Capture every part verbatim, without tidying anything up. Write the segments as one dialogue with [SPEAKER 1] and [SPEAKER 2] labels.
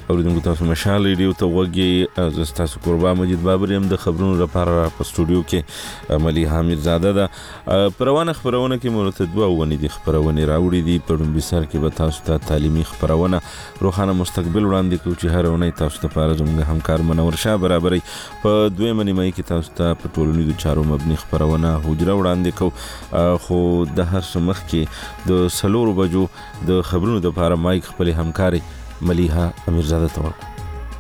[SPEAKER 1] اوریدونکو تاسو مشال ریډیو ته وګورئ. زه تاسو قربا مجید بابر يم. د خبرونو لپاره په سټوډیو کې ملي حامد زاده ده. پروانه خبرونه کې مرتد دوه ونې دي خبرونه راوړي دي. په لومړي سر کې به تاسو ته تعلیمي خبرونه روښانه مستقبل وړاندې کوي چې هر ونه تاسو ته لپاره زموږ همکار منور شاه برابرې. په دویمه نیمه کې تاسو ته په ټولنیزو چارو مبني خبرونه حجره وړاندې کوو. خو د هر څه مخ کې د سلورو بجو د خبرونو لپاره مایک خپل همکاري ملیحه امیرزاده ته ورکړو.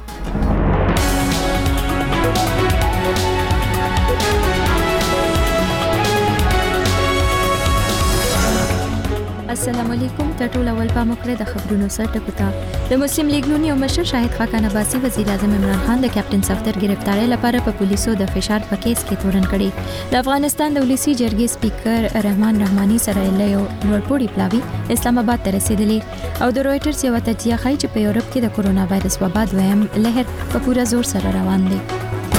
[SPEAKER 2] السلام علیکم. ټول اول په مخره د خبرونو سره ټکوتا. د مسلم لیگ نون یو مشر شاهد خاقان عباسی وزیر اعظم عمران خان د کیپټن صفدر گرفتاری لپاره په پولیسو د فشار په کیس کې تورن کړي. د افغانستان د ولسی جرګې سپیکر رحمان رحمانی سره له لوړپوړي پلاوی اسلام آباد ته رسیدلی او د رويټرز یو تجزیه ښایي چې په یورپ کې د کرونا وایرس وبا دویم لهر په پوره زور سره روان دی.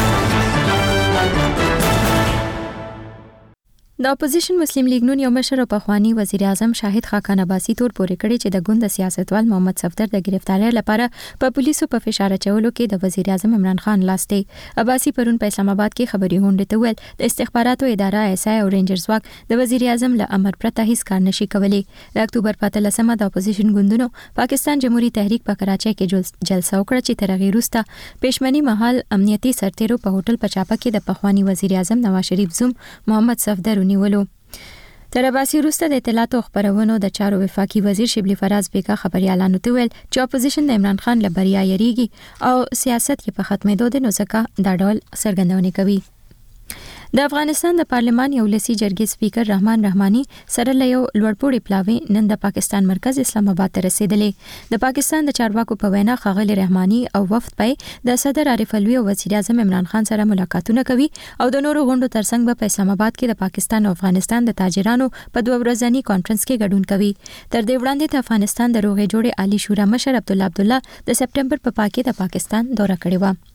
[SPEAKER 2] د اپوزیشن مسلم لیگ نون یو مشر او پخوانی وزیر اعظم شاهد خاقان عباسی تور پورې کړی چې د ګوند سیاستوال محمد صفدر د گرفتاری لپاره په پولیسو په فشار اچولو کې د وزیر اعظم عمران خان لاس دی. عباسی پرون په اسلام آباد کې خبري غونډه ته ویل د استخباراتو اداره ایس آی او رینجرز واک د وزیر اعظم له امر پرته هیڅ کار نشي کولی. د اکتوبر په اتلسمه د اپوزیشن ګوندونو پاکستان جمهوریت تحریک په کراچۍ کې جلسه وکړه چې تر هغې وروسته پېشمنی مهال امنیتي سرتیرو په هوټل په چاپه کې د پخوانی وزیر اعظم نواز شریف زوم محمد صفدر ونیولو. تر عباسی وروسته د اطلاعات او خبرونو د چارو وفاقي وزیر شبلی فراز بیگا خبريالانو ته ویل چې اپوزیشن د عمران خان له بریا یریږي او سیاست کې په ختمېدو د نو ځکه دا ډول څرګندونه کوي. د افغانستان د پارلمان یو لسی جرګې سپیکر رحمان رحمانی سره له یو لوړپوړي پلاوی نن د پاکستان مرکز اسلام آباد ته رسیدلی. د پاکستان د چارواکو په وینا ښاغلي رحمانی او وفد په د صدر عارف الوی او وزیر اعظم عمران خان سره ملاقاتونه کوي او د نورو غونډو ترڅنګ په اسلام آباد کې د پاکستان او افغانستان د تاجرانو په دوه ورځني کانفرنس کې ګډون کوي. تر دې وړاندې د افغانستان د روغې جوړې عالی شورا مشر عبد الله عبد الله د سپټمبر په پاکي د پاکستان دوره کړې و.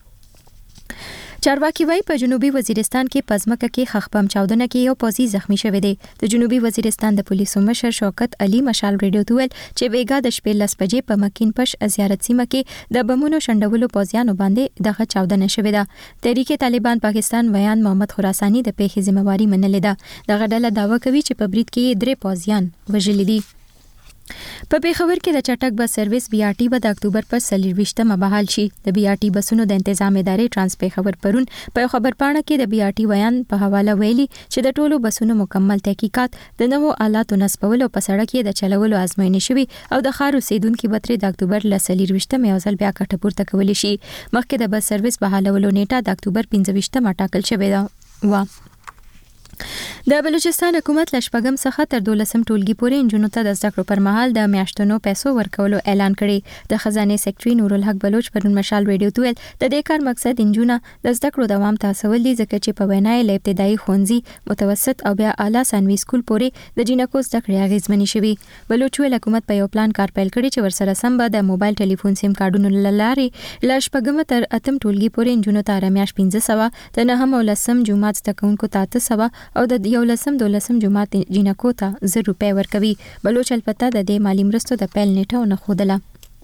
[SPEAKER 2] چارواکي وای په جنوبي وزیرستان کې پزمکه کې خخ بم چاودنه کې یو پوځي زخمی شوی دی. د جنوبي وزیرستان د پولیسو مشر شوکت علي مشال ریډیو ته ویل چې بیګا د شپې لس بجې په مکین پش زیارت سیمه کې د بمونو شندولو پوځیانو باندې دغه چاودنه شوې ده. تحریک طالبان پاکستان ویان محمد خراسانی د پیښې ذمہواری منلې ده. دغه ډله داوا کوي چې په برید کې درې پوځیان وژل دي. په پیښور کې د چټک بس سرویس بي آر ټي به د اکتوبر پر څلرویشتمه بحال شي. د بي آر ټي بسونو د تنظیم ادارې ټرانس پیښور پرون په خبرپاڼه کې د بي آر ټي ویان په حواله ویلي چې د ټولو بسونو مکمل تحقیقات د نوو آلاتو نصبولو په سړک کې د چلولو ازموینې شوي او د ښار اوسیدونکو بتري د اکتوبر ل څلرویشتمه یو ځل بیا کټه پورته کولی شي. مخکې د بس سرویس بحالولو نیټه د اکتوبر پنځه ټاکل شوې ده و. د بلوچستان حکومت له شپږم څخه تر دولسم ټولګي پورې انجونو ته د زده کړو پر مهال د میاشتنو پیسو ورکولو اعلان کړي. د خزانه سیکریټري نور الحق بلوچ پرون مشال ریډیو ته ویل د دې کار مقصد انجونه د زده کړو دوام ته هڅول دي ځکه چې په وینا یې له ابتدایي ښوونځي متوسط او بیا اعلی ثانوي سکول پورې د جینکو زده کړې اغیزمنې شوي. بلوچ ویل حکومت په یو پلان کار پیل کړی چې ورسره سم به د موبایل ټلیفون سیم کارډونو لارې له شپږم تر اتم ټولګي پورې انجونو ته رمیاش پنځه سوه د نهم او لسم جماعت زده کوونکو ته اته سوه او د یو لسم دولسم جماعت جینکو ته زر روپۍ ورکوي. بلوچ البته د دې مالی مرستو د پیل نیټه نه خوده.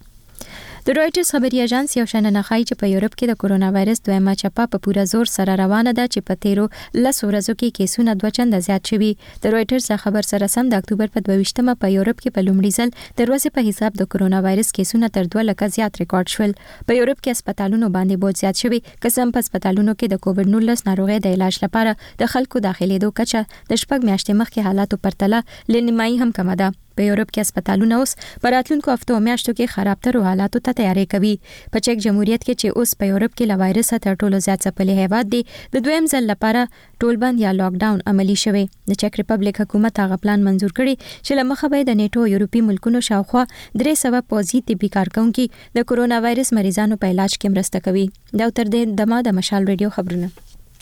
[SPEAKER 2] د رويټرز خبري اژانس یو شننه ښایي چې په یورپ کې د کرونا وایرس دویمه چپه په پوره زور سره روانه ده چې په تیرو لس ورځو کې کیسونه دوه چنده زیات شوي. د رويټرز خبر سره سم د اکتوبر په دویشتمه په یورپ کې په لومړي ځل د ورځې په حساب د کرونا وایرس کیسونه تر دوه لکه زیات ریکارډ شول. په یورپ کې هسپتالونو باندې بوج زیات شوی. قسم په هسپتالونو کې د کووډ نولس ناروغۍ د علاج لپاره د خلکو داخليدو کچه د شپږ میاشتې مخکې حالاتو پرتله لنیمایي هم کمه ده. په یورپ کې هسپتالونه اوس په راتلونکو هفتو میاشتو کې خرابترو حالاتو ته تیاری کوي. په چک جمهوریت کې چې اوس په یورپ کې له وایرس تر ټولو زیات ځپلي هیواد دی د دویم ځل لپاره ټولبند یا لاک ډاون عملی شوی. د چک ریپبلیک حکومت هغه پلان منزور کړی چې له مخه به د نیټو یورپي ملکونو شاوخوا درې سوه پوځي طبي کارکونکي د کرونا وایرس مریضانو په علاج کې مرسته کوي. دا تر دې دمه د مشال ریډیو خبرونه.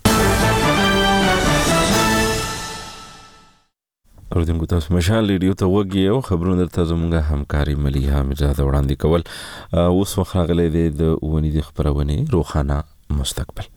[SPEAKER 1] اوریدونکو تاسو مشال ریډیو ته وګورئ او خبرونه درته زموږه همکاري ملیحه امیرزاده وړاندې کول. اوس وخت راغلی دی د ونې د خبرونې روښانه مستقبل.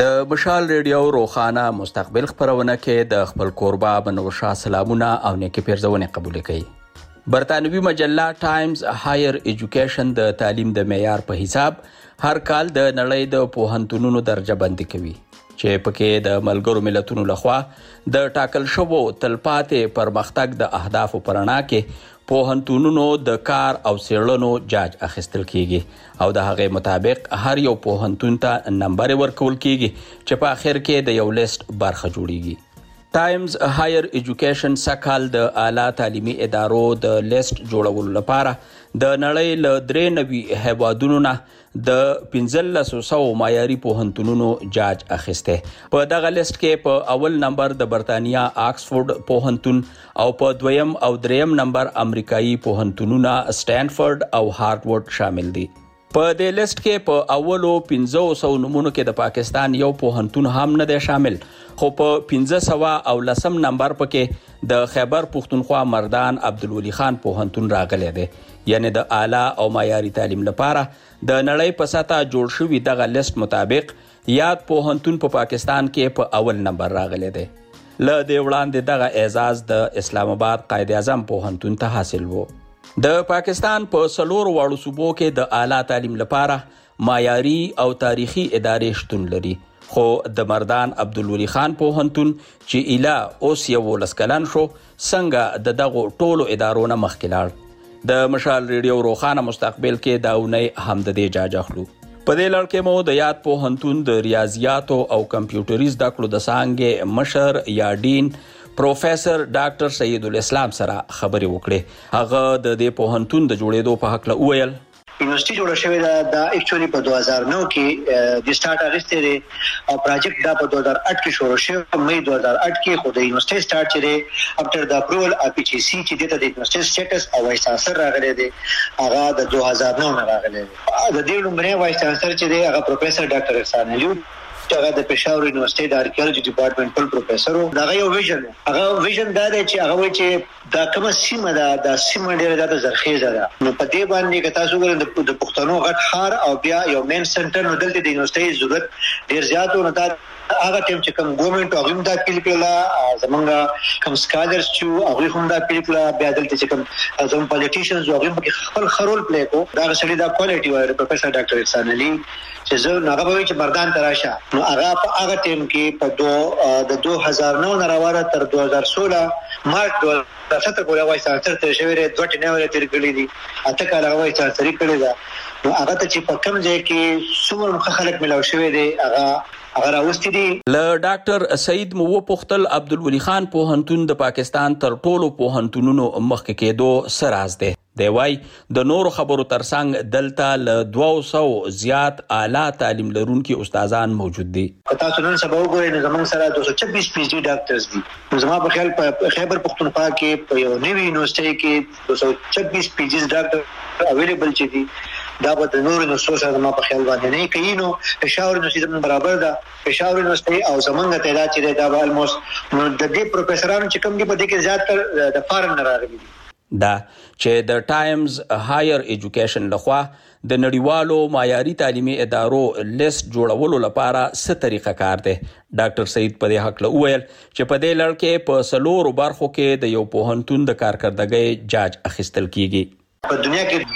[SPEAKER 3] د مشال ریډیو روخانه مستقبل خبرونه کې د خپل کوربه بنوشا سلامونه او نیکی پیرزونه قبول کړي. برطانوي مجله ټایمز هایر ایجوکیشن د تعلیم د معیار په حساب هر کال د نړۍ د پوهنتونونو درجه بندي کوي چې پکې د ملګرو ملتونو لخوا د ټاکل شوو تلپاتې پرمختګ د اهدافو پرانا کې پوهنتونونو د کار او څېړنو جاج اخیستل کیږي او د هغې مطابق هر یو پوهنتون ته نمبر ورکول کیږي چې په اخر کې د یو لیست برخه جوړیږي. ټایمز هایر ایجوکیشن سکهال د اعلی تعلیمي ادارو د لیست جوړولو لپاره د نړۍ له درې نوي هیوادونو نه د پنځلسو سوو معیاري پوهنتونونو جاج اخیسته. په دغه لیست کې په اول نمبر د برطانیا آکسفورد پوهنتون او په دویم او دریم نمبر امریکایي پوهنتونونه سټانفورد او هارورډ شامل دي. په دې لیست کې په اولو پنځو سوو نمونو کې د پاکستان یو پوهنتون هم نه دی شامل، خو په پنځه سوه او لسم نمبر پکې د خیبر پښتونخوا مردان عبدالولي خان پوهنتون راغلی دی. یعنی د اعلی او معیاري تعلیم لپاره د نړۍ په سطح جوړ شوي دغه لیست مطابق یاد پوهنتون په پاکستان کې په اول نمبر راغلی دی. له دې وړاندې دغه اعزاز د اسلام آباد قائد اعظم پوهنتون ته حاصل و. د پاکستان په څلورو واړو صوبو کې د اعلی تعلیم لپاره معیاري او تاریخي ادارې شتون لري، خو د مردان عبدالولي خان پوهنتون چې ایله اوس یولس کلن شو څنګه د دغو ټولو ادارو نه مخکې لاړ. د مشال ریډیو روخانه مستقبل کې دا اونۍ هم د دې جاج اخلو. په دې لړ کې مو د یاد پوهنتون د ریاضیاتو او کمپیوټري زده کړو د څانګې مشر یا ډین پروفیسر ډاکټر سید الاسلام سره خبرې وکړې. هغه د دې پوهنتون د جوړېدو په هکله وویل:
[SPEAKER 4] یونیورسيټي جوړه شوې ده دا اکچولی په دوه هزار نو کې د سٹارټ اغستې دی او پروجیکټ دا په دوه هزار اټ کې شروع شو. مې دوه هزار اټ کې خو د یونیورسيټي سٹارټ چې دی افټر د اپروول اف پی جی سی چې دته د یونیورسيټي سټیټس او وایس چانسلر راغلی دی هغه د دوه هزار نو نه راغلی دی. د دې لومړی وایس چانسلر چې دی هغه پروفیسر ډاکټر احسان علي هغه د پېښور یونیورسيټي د آرکیالوجي ډپارټمنټ ټول پروفیسور و. دا یو ویژن هغه ویژن دا دی چې هغه وایي چې دا کومه سیمه ده دا سیمه ډیره زیاته زرخیزه ده، نو په دې باندې که تاسو ګورئ د پښتنو غټ ښار او بیا یو مین سنټر نو دلته د یونیورسيټي ضرورت ډیر زیات و. نو دا هغه ټیم چې کوم ګورنمنت هغه هم دا پیل کړل، زمونږ کوم سکالرز چې هغه هم دا پیل کړل، بیا دلته چې کوم زموږ پالیټیشنز هغه هم خپل خرول پلی کو. دا سړي دا کوالټي وایي پروفیسر ډاکټر احسان علي چې زه هغه به چې مردان ته راشه نو هغه په هغه ټیم کې په دو د دوه هزار نو نه راوړه تر دوه هزار سوله مارچ دوه هزار سته پورې وایي سانسر تر شوی دی دوه ټینه ورته تیر کړی دي اته کاله وایي سانسر کړی دا. نو هغه ته چې په کوم ځای کې څومره مخ خلک ملاو شوی دی هغه هغه راوستي دي.
[SPEAKER 3] له ډاکټر سعید مو پوښتل عبدالولي خان پوهنتون د پاکستان تر ټولو پوهنتونونو مخکې کېدو څه راز دی. دی وایي د نورو خبرو ترڅنګ دلته له دوه سوو زیات اعلی تعلیم لرونکي استادان موجود دي.
[SPEAKER 4] تاسو نن سبا وګورئ نو زموږ سره دوه سوه چوبیس پی ایچ ډي ډاکټرز دي. زما په خیال په خیبر پښتونخوا کې په یو نوي یونیورسيټي کې دوه سوه چوبیس پی ایچ ډي ډاکټر اویلیبل چي دي. دا به د نورو یونیورسيټو سره ما په خیال باندې نه کوي. نو پېښور یونیورسيټي برابر ده، پېښور یونیورسيټي او زمونږ تعداد چې دا به الموست نو د دې پروفیسورانو چې کوم دي په دې کې زیات تر د فارن نه راغلي دي.
[SPEAKER 3] دا چې د ټایمز هایر ایجوکیشن لخوا د نړیوالو معیاري تعلیمي ادارو لیست جوړولو لپاره څه طریقه کار دی. ډاکټر سعید په دې هکله وویل چې په دې لړ کې په څلورو برخو کې د یو پوهنتون د کارکردګۍ جاج اخیستل کیږي.
[SPEAKER 4] په دنیا کې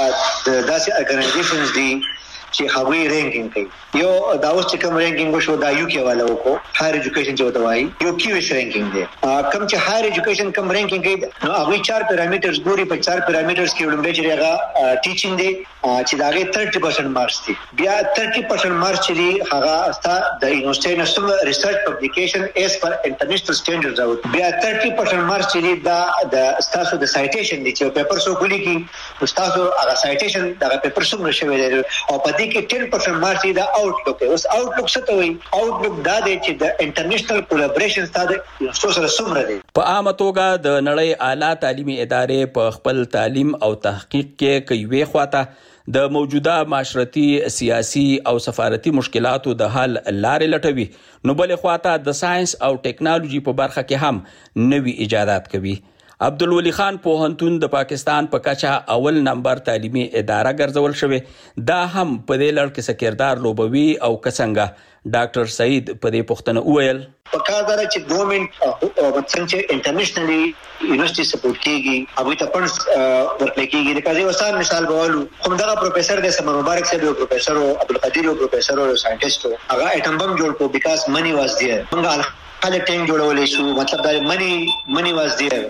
[SPEAKER 4] دوه داسې ارګنایزیشنز دي چې هغوی رینکینګ کوي. یو دا اوس چې کوم رینکینګ وشو دا یو کې والا وکړو هایر ایجوکیشن چې وته وایي یو کیو ایس رینکینګ دی. کوم چې هایر ایجوکیشن کوم رینکینګ کوي نو هغوی چار پیرامیټرز ګوري. په چار پیرامیټرز کې لومړی چې هغه ټیچینګ دی چې دا هغه تیرټي پرسنټ مارکس دي. بیا تیرټي پرسنټ مارکس چې دی هغه استا د یونیورسيټي نشټل ریسرچ پبلیکیشن ایز پر انټرنیشنل سټانډرډز او بیا تیرټي پرسنټ مارکس چې دی دا د تاسو د سایټیشن دی چې پیپر سو کولی کی تاسو هغه سایټیشن دا پیپر څومره شوی دی او په دې کې ټن پرسنټ مارکس دا آوټلک. اوس آوټلک څه ته وایي؟ آوټلک دا دی چې د انټرنیشنل کولیبریشن ستاسو یونیورسيټي سره څومره دی.
[SPEAKER 3] په عامه توګه د نړۍ اعلی تعلیمي ادارې په خپل تعلیم او تحقیق کې کوي خواته د موجوده معاشرتي سیاسي او سفارتي مشکلاتو د حل لارې لټوي، نو بلې خواته د ساينس او ټیکنالوژي په برخه کې هم نوي ایجادات کوي. عبدالولي خان پوهنتون د پاکستان په کچه اول نمبر تعلیمي اداره ګرځول شوی. دا هم په دې لړ کې څه کردار لوبوي او که څنګه ډاکټر سعید په دې پوښتنه وویل
[SPEAKER 4] پکار دا چې ګورنمنت څنګه چې انټرنیشنلی یونیورسيټي سپورټ کیږي هغه ته پنځ ورکړي کیږي د کازي وسان مثال بولو کوم دا پروفیسور د سمر مبارک صاحب یو پروفیسور او عبدالقدیر یو پروفیسور او ساينټیسټ هغه اټم بم جوړ کو بیکاز منی واز دیئر موږ خلک ټینګ جوړولې شو مطلب دا منی منی واز دیئر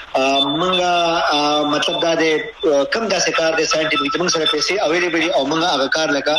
[SPEAKER 4] موږ مطلب دا د کم داسې کار د ساينټیفیک موږ سره پیسې اویلیبل او موږ هغه کار لکه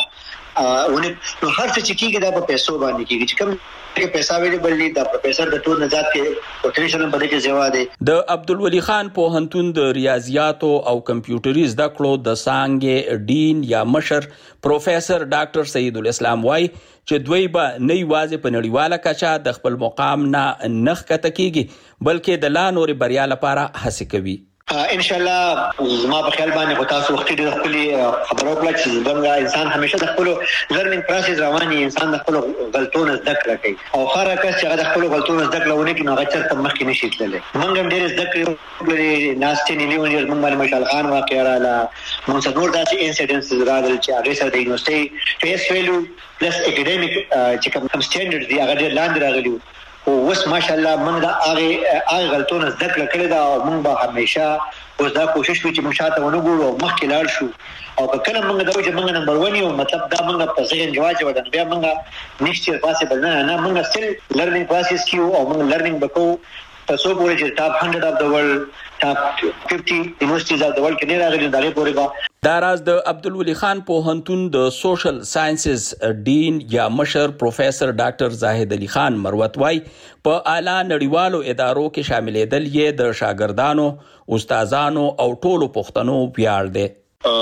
[SPEAKER 4] ونه نو هر څه چې کیږي دا په پیسو باندې کیږي چې کوم کې پیسې اویلیبل دي دا پروفیسور د ټول نظام کې پوتنشل باندې کې زیوا دي
[SPEAKER 3] د عبدالولي خان پوهنتون د ریاضیاتو او کمپیوټري زده کړو د څانګې ډین یا مشر پروفیسور ډاکټر سعید الاسلام وای چې دوی به نه یوازې په نړیواله کچه د خپل مقام نه نخ کته کیږي بلکې د لا نور بریا لپاره هڅه کوي
[SPEAKER 4] ان شاء الله زما په خیال باندې خو تاسو وخت د خپل خبرو کله چې زموږ انسان همیشه د خپل لرنینګ پروسس رواني انسان د خپل غلطونه زده کړه کوي او خاره کس چې د خپل غلطونه زده کړه ونه کې نو هغه چرته مخکې نشي تللی موږ هم ډېر زده کړو ناستې نیلیون یې موږ باندې مشال خان واقعا رااله موږ څنګه داسې انسیډنټس راغلل چې هغه سره د یونیورسيټي فیس ویلو پلس اکیډمیک چې کوم سټانډرډ دی هغه ډېر لاندې راغلی او وس ماشاءالله موږ دا هغه هغه غلطونه زده کړل کړي دا موږ به همیشه اوس دا کوشش وکړو چې موږ شاته ونه ګورو او مخکې لاړ شو او کله موږ دا چې موږ نمبر ون یو مطلب دا موږ په ذهن جواز ودان بیا موږ نیکسټ ایئر پاسبل نه نه موږ ستل لرنینګ پروسس کیو او موږ لرنینګ وکړو تاسو پورې چې ټاپ هنډرډ اف د ورلد ټاپ ففټي یونیورسيټیز اف د ورلد کې نه راغلي دا لري پورې با
[SPEAKER 3] دا راز د عبدالولي خان پوهنتون د سوشل ساينسز ډین یا مشر پروفیسور ډاکټر زاهد علي خان مروت وای په اعلی نړیوالو ادارو کې شاملېدل یې د شاګردانو استادانو او ټولو پښتنو ویاړ دی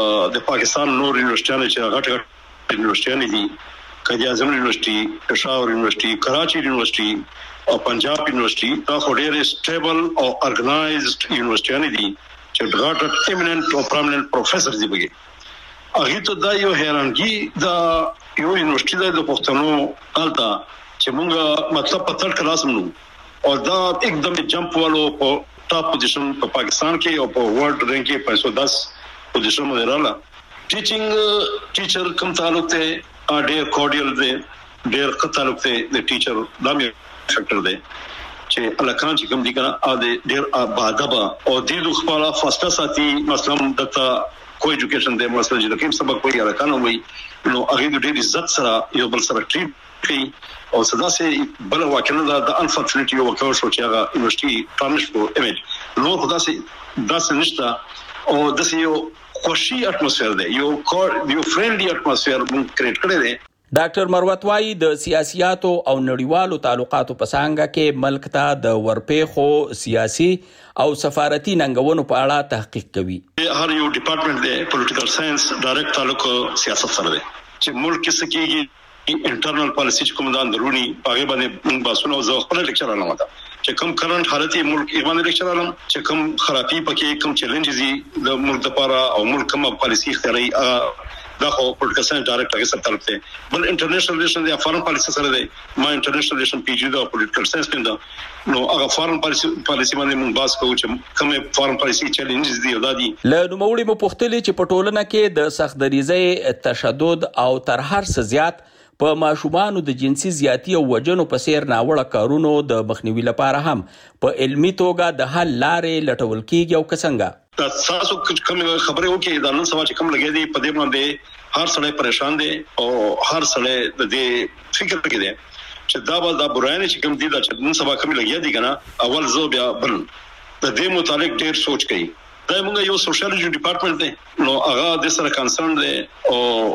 [SPEAKER 5] د پاکستان نور یونیورسيټیانو چې غټ غټ یونیورسيټیانو دي قائد اعظم یونیورسيټي پېښور یونیورسيټي کراچي یونیورسيټي او پنجاب یونیورسيټي دا خو ډېر سټیبل او ارګنایزډ یونیورسيټیانو دي چې غټ ایمیننت او پرامیننت پروفیسور دي بګي هغه ته دا یو حیرانګي دا یو یونیورسيټي د پښتنو التا چې موږ مطلب په تل کلاس نو او دا एकदम جمپ والو په ټاپ پوزیشن په پاکستان کې او په ورلد رینک کې پنځه سو دس پوزیشن باندې رااله ټیچینګ ټیچر کوم تعلق ته ډېر کورډیل دی ډېر ښه تعلق ته د ټیچر دا مې فیکټر دی چې الکان چې کوم دي کنه ا دې ډېر باادبه او دې د خپل فاصله ساتي مثلا دته کوئی ایجوکیشن دی مثلا چې کوم سبق کوي الکان وي نو هغه د ډېر عزت سره یو بل سره ټریټ کوي او صدا سي بل واکنه د انفورچونټ یو وکړ شو چې هغه یونیورسيټي ترانش کو ایمیج نو خدا سي داس نشتا او د یو خوشي اټموسفیر دی یو کور یو فرندلی اټموسفیر مونږ کریټ کړی دی
[SPEAKER 3] ډاکټر مروت وای د سیاسياتو او نړیوالو تعلقاتو په څنګه کې ملک ته د ورپېخو سیاسي او سفارتي ننګونو په اړه تحقیق کوي
[SPEAKER 5] هر یو ډپارټمنټ دی پولیټیکل ساينس ډایرکټ تعلق سیاست سره دی چې ملک کې سکیږي انټرنل پالیسی کوم د اندرونی هغه باندې باسونه او زه خپل لیکچر علم وتا چې کوم کرنٹ حالت ملک ایمان لیکچر علم چې کوم خرابي پکې کوم چیلنجز دي د ملک لپاره او ملک کوم پالیسی اختیاري دا خو پولیټیکل ساينس ډایرکټ هغه سره تعلق دی بل انټرنیشنل ریلیشن دی فارن پالیسی سره دی ما انټرنیشنل ریلیشن پی جی دا پولیټیکل ساينس پنده نو هغه فارن پالیسی پالیسی باندې موږ باس کوو چې کوم فارن پالیسی چیلنجز دي دا دي
[SPEAKER 3] له نوموړي مو پوښتلې چې په ټولنه کې د سخت دریزۍ تشدد او تر هر څه زیات په ماشومانو د جنسي زیاتی او وجنو په سیر ناوړه کارونو د مخنیوي لپاره هم په علمي توګه د حل لارې لټول کیږي او څنګه
[SPEAKER 5] تاسو کوم خبره وکي دا نن سبا چې کوم لګي دي په دې باندې هر سړی پریشان دي او هر سړی د دې فکر کې دي چې دا به دا برایانه چې کوم دي دا چې نن سبا کوم لګي دي کنه اول زو بیا بل د دې متعلق ډېر سوچ کوي دا موږ یو سوشالجی ډپارټمنټ دی نو هغه د سره کنسرن دی او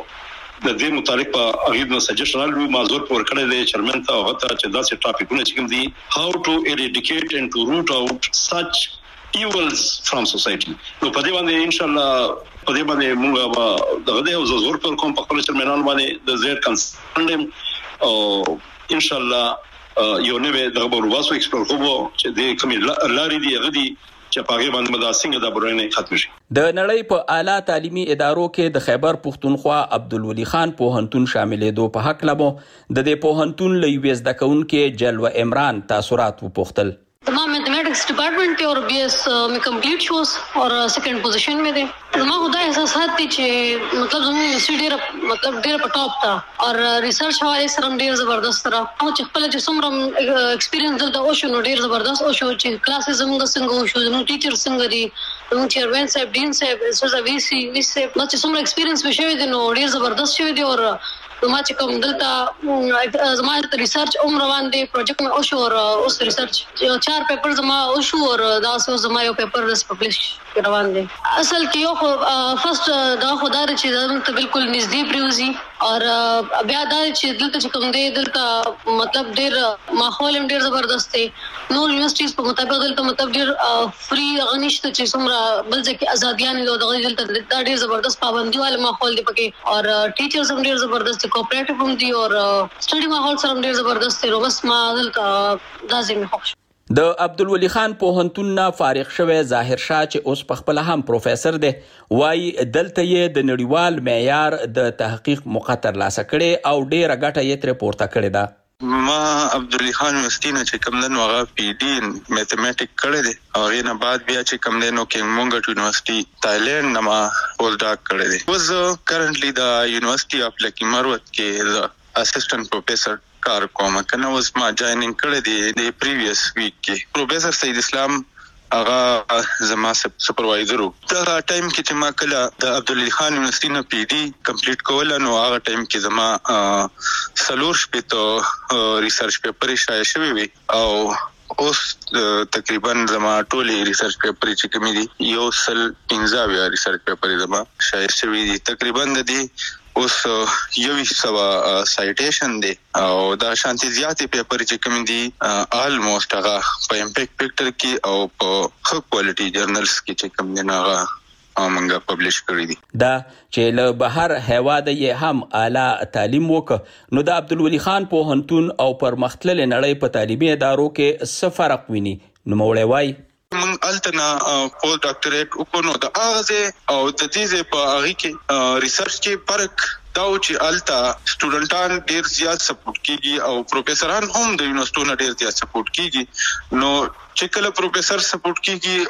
[SPEAKER 5] د دې متعلق په هغه د سجیشنال وی مازور پر کړه د چیرمن ته هغه ته چې داسې ټاپکونه چې کوم دي how to eradicate and to root out such evils from society نو په دې باندې ان شاء الله په دې باندې موږ دغه د زور پر کوم په خپل چیرمنان باندې د زیر کنسرن او ان شاء الله یو نوې دغه ورواس ایکسپلور کوو چې د کوم لارې دی غدي چې پاګې باندې مداسنګ د برنامه ختم شي
[SPEAKER 3] د نړۍ په اعلی تعلیمي ادارو کې د خیبر پښتونخوا عبدالولي خان پوهنتون شاملېدو په حق لمو د دې پوهنتون لوی زده کوونکو جلوه عمران تاثرات وپوښتل
[SPEAKER 6] ما میتھمیټکس mathematics department थे और BS में complete शोस और सेकंड पोजीशन में थे। मां खुदा एहसास थी چې मतलब زموږ یونیورسيټي ډېر मतलब ډېر په ټاپ تا اور ریسرچ حواله سره ډېر زبردست را او چې خپل چې څومره ایکسپیرینس دلته او شنو ډېر زبردست او شو چې کلاسز زموږ څنګه شو زموږ ټیچر څنګه دي زموږ چیرمن صاحب ډین صاحب سوزا وی سی وی سی چې څومره ایکسپیرینس وشوي دي نو ډېر زبردست شوی دی او ما چې کوم دلته زما ریسرچ عمر روان دي پروجیکټ مې او شو او اوس ریسرچ چار پیپر زما او شو او دا اوس زما یو پیپر رس پبلش روان دي اصل کې یو فرست دا خدای چې زموږ ته بالکل نږدې پریوزي او بیا دا چې دلته چې کوم دی دلته مطلب ډېر ماحول هم ډېر زبردست دی نو یونیورسيټیز په مطابق دلته مطلب ډېر فری غنښت چې څومره بل ځکه ازاديان له دغه دلته ډېر زبردست پابندي والے ماحول دی پکې او ټیچرز هم ډېر زبردست کوپریټیو هم دي او سټډي ماحول سره ډېر زبردست دی نو بس ما دلته دا زمي خوښ
[SPEAKER 3] د عبدالولي خان پوهنتون نه فارغ شوی ظاهر شاه چې اوس په خپل هم پروفیسور دی وایي دلته یې د نړیوال معیار د تحقیق موقع ترلاسه کړې او ډېره ګټه یې ترې پورته کړې ده.
[SPEAKER 7] ما عبدالولي خان یونیورسيټي نه چې کوم دنو هغه پی ډي میتھمیټک کړی دی او هغې نه بعد بیا چې کوم دی نو کینګ مونګټ یونیورسيټي تایلینډ نه ما پوسټ ډاک کړی دی. اوس کرنټلی د یونیورسيټي اف لکی مروت کې اسسټنټ پروفیسور کار کوم کنه اوس ما جاینینګ کړی دی د پریویس ویک کې پروفیسور سید اسلام هغه زما سپروایزر وو. دا ټایم کې چې ما کله د عبدالولي خان یونیورسيټي نه پی ډي کمپلیټ کوله نو هغه ټایم کې زما سلور شپېته ریسرچ پیپر شایع شوی وي او اوس تقریبا زما ټولې ریسرچ پیپر چې کوم دي یو سل پنځه اویا ریسرچ پیپر زما شایع شوی دي تقریبا د دې اوس یو سوا سایټیشن دی او دا شانتي زیاتې پیپر چې کوم دي آلموست هغه په امپیکټ فیکټر کې او په ښه کوالټي جرنلز کې چې کوم دي هغه امنګه پبلش کړی دي.
[SPEAKER 3] دا چې له بهر هیواده یې هم اعلی تعلیم وکړ نو د عبدالولي خان پوهنتون او پرمختللې نړۍ په تعلیمي ادارو کې څه فرق ویني نوموړی وایي
[SPEAKER 7] من التنا پوسټ ډاکټریټ وکړو د اغازه او د دې په اغي کې ریسرچ کې فرق دا چې التا سټوډنټان ډیر زیات سپورټ کیږي او پروفیسوران هم د یونیورسيټو ډیر زیات سپورټ کیږي نو چې کله پروفیسور سپورټ کیږي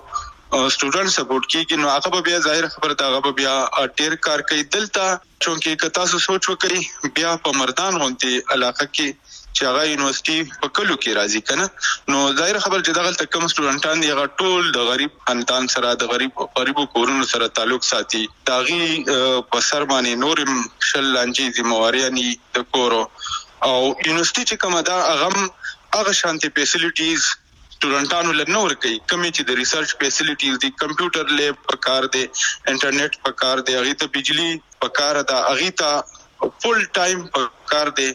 [SPEAKER 7] او سټوډنټ سپورټ کیږي نو هغه بیا ظاهر خبره دا هغه بیا ډیر کار کوي دلته چونکه که تاسو سوچ وکړئ بیا په مردان غونډې علاقه کې چې هغه یونیورسيټي په کلو کې راځي کنه نو ظاهر خبر چې دغه تکم سټوډنټان دی هغه ټول د غریب خاندان سره د غریب غریبو کورونو سره تعلق ساتي داغي په سر باندې نورم شل لانجې ذمہواریانی د کورو او یونیورسيټي چې کومه دا هغه هغه شانتي فیسیلیټیز سټوډنټانو لنور کوي کمی چې د ریسرچ فیسیلیټیز دی کمپیوټر لیب په کار دی انټرنیټ په کار دی هغه ته بجلی په کار ده هغه ته فل ټایم په کار دی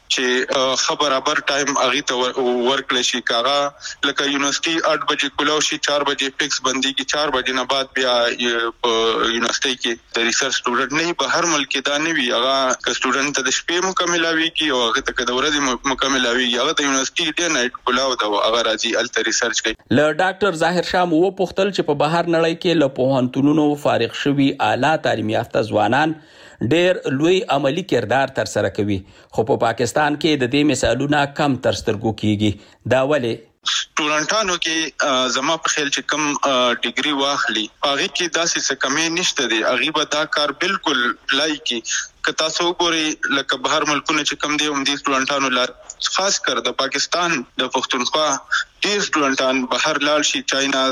[SPEAKER 7] چې خبر ابر ټایم اغه ته ورکل شي کاغه لکه یونیورسيټي آٹھ بجې کولو شي چار بجې فکس بندي کی چار بجې نه بعد بیا یونیورسيټي کې د ریسرچ سټوډنټ نه بهر ملک دا نه وی هغه ک سټوډنټ د شپې مکملاوي کی او هغه ته د ورځې مکملاوي هغه د یونیورسيټي ډے نایټ کولو دا هغه راځي الته ریسرچ کوي.
[SPEAKER 3] ل ډاکټر ظاهر شاه مو پوښتل چې په بهر نړۍ کې له پوهنتونونو فارغ شوي اعلی تعلیم یافته ځوانان ډېر لوی عملی کردار تر سره کوي خو په پاکستان کې د دې مثالونه کم تر سترګو کیږي دا ولې
[SPEAKER 7] سټوډنټانو کې زما په خیال چې کم ډیګري واخلي هغه کې داسې څه کمې نشته دي هغه به دا کار بالکل پلای کی که تاسو ګوري لکه بهر ملکونه چې کم دي هم دي سټوډنټانو لا خاص کر د پاکستان د پښتونخوا ډیر سټوډنټان بهر لاړ شي چاینا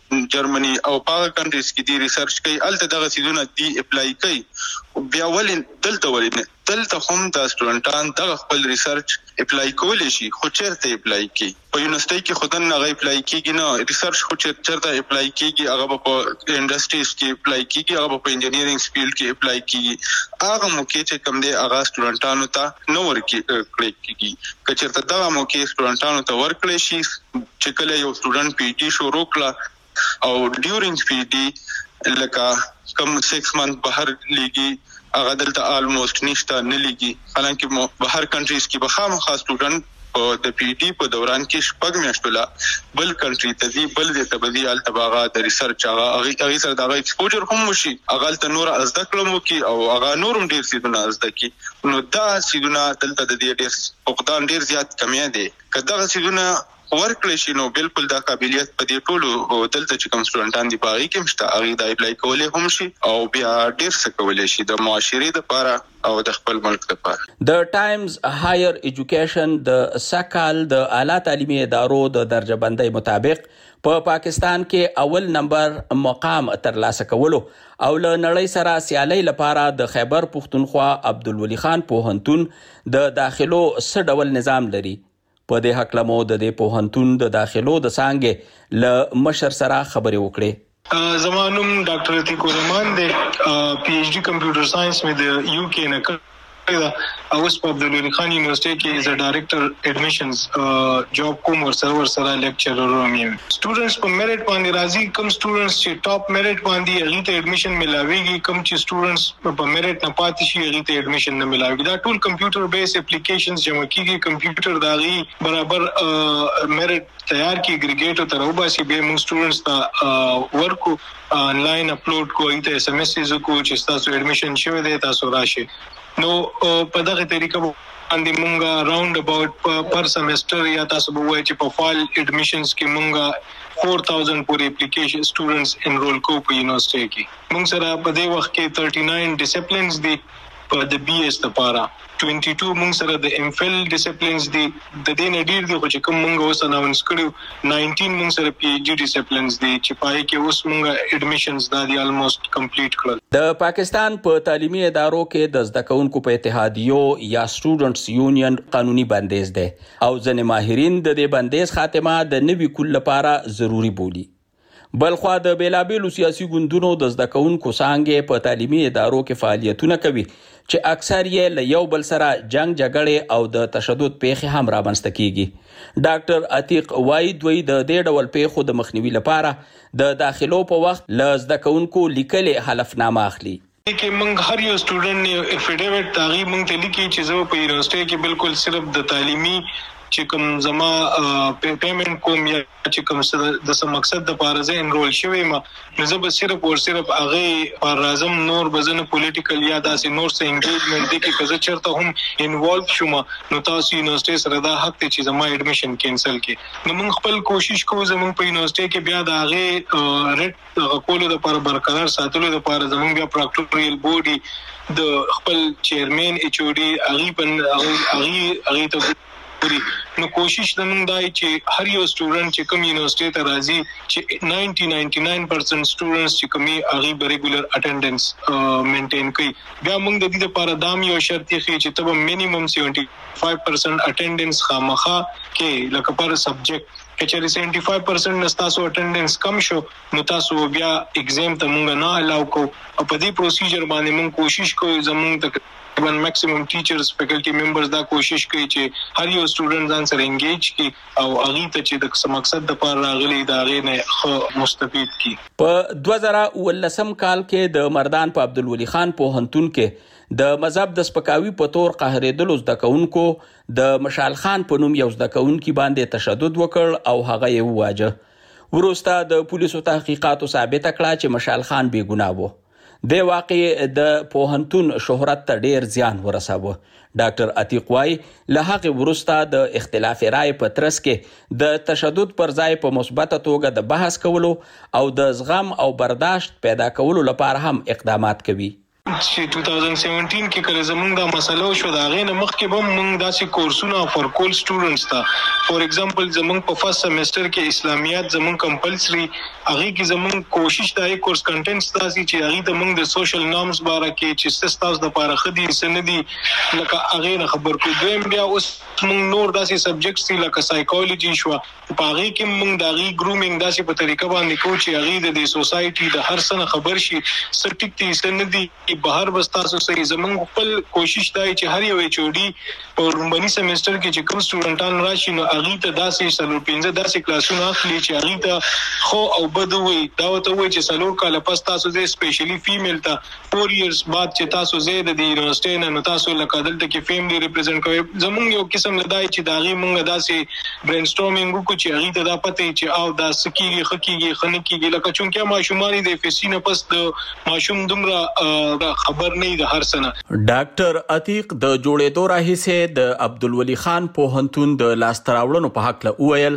[SPEAKER 7] جرمنی او پاک کنټریز کې دی ریسرچ کوي الته دغه سیدونه دی اپلای کوي بیا ولین دلته ولین دلته هم د سټوډنټان دغه خپل ریسرچ اپلای کول شي خو چیرته اپلای کوي په یونیورسيټي کې خودن نه اپلای کیږي نه ریسرچ خو چیرته اپلای کیږي هغه په انډستریز کې اپلای کیږي هغه په انجینیرینګ فیلډ کې اپلای کیږي هغه موقع چې کوم دی هغه سټوډنټانو ته نو ورکی کیږي که چیرته دغه موقع سټوډنټانو ته ورکړي شي چې کله یو سټوډنټ پی ټی شروع کړه او ډیورینګ پی ډي لکه کم سکس منث بهر لیږي هغه دلته آلموست نشته نه لیږي حالانکه بهر کنټریز کې به خامخا سټوډنټ او د پی ډي په دوران کې شپږ میاشتو لا بل کنټری ته دی بل د تبدی التباغه د ریسرچ هغه هغه سره د ایکسپوجر هم وشي هغه ته نور از دکلم کی او هغه نورم ډیر سیدونه از دکی نو دا سیدونه دلته د دې ډیر فقدان ډیر زیات کمی دي کله سیدونه ورکړل شي نو بالکل دا قابلیت په دې ټولو دلته چې کوم سټوډنټان دي باغی کې مشته هغه د اپلای کولای هم شي او بیا ډیر څه کولای شي د معاشري لپاره او د خپل ملک لپاره.
[SPEAKER 3] د ټایمز هایر ایجوکیشن د سکال د اعلی تعلیمي ادارو د درجه بندۍ مطابق په پا پاکستان کې اول نمبر مقام ترلاسه کولو او له نړۍ سره سیالۍ لپاره د خیبر پښتونخوا عبدالولي خان پوهنتون د داخلو څه ډول نظام لري. په دې حق لمو د دې پوهنتون د داخلو د څانګې له مشر سره خبرې وکړې.
[SPEAKER 8] زمانوم ډاکټر عتیق الرحمان دی، پی ایچ ډی کمپیوټر ساينس مې د یو کې نه کړ او اوس په عبدالولي خان یونیورسيټي کې از ا ډایریکټر اډمیشنز جاب کوم ور سره ور سره لیکچرر هم یم. سټوډنټس په میرټ باندې راځي، کوم سټوډنټس چې ټاپ میرټ باندې هغه ته اډمیشن ملاويږي، کوم چې سټوډنټس په میرټ نه پاتې شي هغه ته اډمیشن نه ملاويږي. دا ټول کمپیوټر بیس اپلیکیشنز جمع کیږي، کمپیوټر داغي برابر میرټ تیار کی اګریګیټ تر وباسي به موږ سټوډنټس ته ورکو آنلاین اپلوډ کوی ته اس ام اس کو چې تاسو اډمیشن شوه دی تاسو راشي. نو په دغه طریقه باندې مونږه راوند اباوت پر سیمستر یا تاسو به وایي چې په فال اډمیشنز کې مونږه four thousand پورې اپلیکیشن سټوډنټس انرول کو په یونیورسيټي کې. مونږ سره په دې وخت کې thirty-nine ډیسپلینز دي په د بي اس لپاره، twenty-two مونږ سره د ام فل ډیسپلینز دي، د دې نه ډیر دي خو چې کوم مونږ اوس اناونس کړو nineteen مونږ سره پی ایچ ډی ډیسپلینز دي چې پای کې اوس مونږه اډمیشنز دا دي آلموست کمپلیټ کړل.
[SPEAKER 3] د پاکستان په تعلیمي ادارو کې د زده کوونکو په اتحادیو یا سټوډنټس یونین قانوني بندیز ده او ځینې ماهرین د دې بندیز خاتمه د نوي کول لپاره ضروری بولي. بلخوا د بیلابیلو سیاسي ګوندونو د زده کوونکو څانګې په تعلیمي ادارو کې فعالیتونه کوي چې اکثر یې له یو بل سره جنگ جګړې او د تشدد پیښې هم رامنځته کیږي. ډاکټر عتیق وایي دوی د دې ډول پیښو د مخنیوي لپاره د داخلو په وخت له زده کوونکو لیکلې حلفنامه اخلي.
[SPEAKER 8] کې موږ هر یو سټوډنټ یو افیډیویټ تاغي موږ ته لیکي چې زه په یونیورسيټي کې بالکل صرف د تعلیمي چې کوم زما پیمنٹ کوم یا چې کوم د سم مقصد د پاره زه انرول شوی ما نو زه به صرف او صرف هغه پر اعظم نور بزنه پولیټیکل یا داسې نور څه انګیجمنت دي کې کزه چرته هم انوالو شوم نو تاسو یونیورسيټي سره دا حق ته چې زما اډمیشن کینسل کې. نو موږ خپل کوشش کوو زموږ په یونیورسيټي کې بیا د هغه ریټ کولو د لپاره برقرار ساتلو د لپاره زموږ بیا پراکټوریل بورډي د خپل چیرمن ایچ او ډي هغه په هغه هغه ته نو کوشش زموږ دای چې هر یو سټوډنټ چې کوم یونیورسيټي ته راځي چې ninety ninety-nine percent سټوډنټس چې کومي هغه به ریګولر اټینډنس مینټین کوي. بیا موږ د دې لپاره دام یو شرط یې چې تب مینیمم seventy-five percent اټینډنس خامخا کې لکه پر سبجیکټ کچې seventy-five percent نستاسو اټینډنس کم شو نو تاسو بیا ایگزام ته موږ نه الاو کو او په دې پروسیجر باندې موږ کوشش کوو زموږ ته ون میکسیمم ټیچرز فیکلټي ممبرز دا کوشش کوي چې هر یو سټوډنټ ځان سره انګیج کی او هغه ته چې د مقصد د پر راغلي دا غي نه مستفید کی.
[SPEAKER 3] په two thousand nineteen کال کې د مردان په عبدالولي خان پوهنتون کې د مذهب د سپکاوي په تور قهرېدلو زده کوونکو د مشال خان په نوم یو زده کوونکي باندې تشدد وکړ او هغه یې وواژه. وروسته د پولیسو تحقیقاتو ثابت کړه چې مشال خان بې ګناه و. د واقع د پوهنتون شهرت ته ډیر زیان ورساوه. ډاکټر عتیق وایي له هغه وروسته د اختلاف رائے په ترڅ کې د تشدد پر ځای په مثبت توګه د بحث کولو او د زغم او برداشت پیدا کولو لپاره هم اقدامات کوي.
[SPEAKER 8] چې twenty seventeen کې کله زمونږ دا مسله شو دا غي نه مخکې به مونږ داسې کورسونه فور کول سټوډنټس ته فور ایگزامپل زمونږ په فرست سیمستر کې اسلامیات زمونږ کمپلسری هغه کې زمونږ کوشش دا یې کورس کنټینټس داسي چې هغه د مونږ د سوشل نارمز باره کې چې سستاوس د لپاره خدي سندي لکه هغه نه خبر کو دویم بیا اوس مونږ نور داسې سبجیکټس دي لکه سایکولوژي شو په هغه کې مونږ دا غي ګرومینګ داسې په طریقه باندې کو چې هغه د سوسايټي د هر څه خبر شي سټیکټي سندي بهر بستاسو صحیح زمونږ خپل کوشش دی چې هر یو ایچ او ډي په رومبني سیمستر کې چې کوم سټوډنټان راشي نو هغه ته داسې سلور پنځه داسې کلاسونه اخلي چې هغه ته خو او بد وي دا وته وي چې سلور کاله پس تاسو زه سپیشلی فیمیل ته four years بعد چې تاسو زه د یونیورسيټي نه تاسو لکه دلته کې فیملی ریپرزینټ کوي زمونږ یو قسم لدای چې داغي مونږ داسې برین سټورمینګ وکړو چې هغه ته دا پته چې او دا سکیږي خکیږي خنکیږي لکه چونکه ماشومان د فیسینه پس د ماشوم دومره خبر نه د هر سنه.
[SPEAKER 3] ډاکټر عتیق د جوړېدو راهیسې د عبدالولي خان پوهنتون د لاستراوړنو په حق له وویل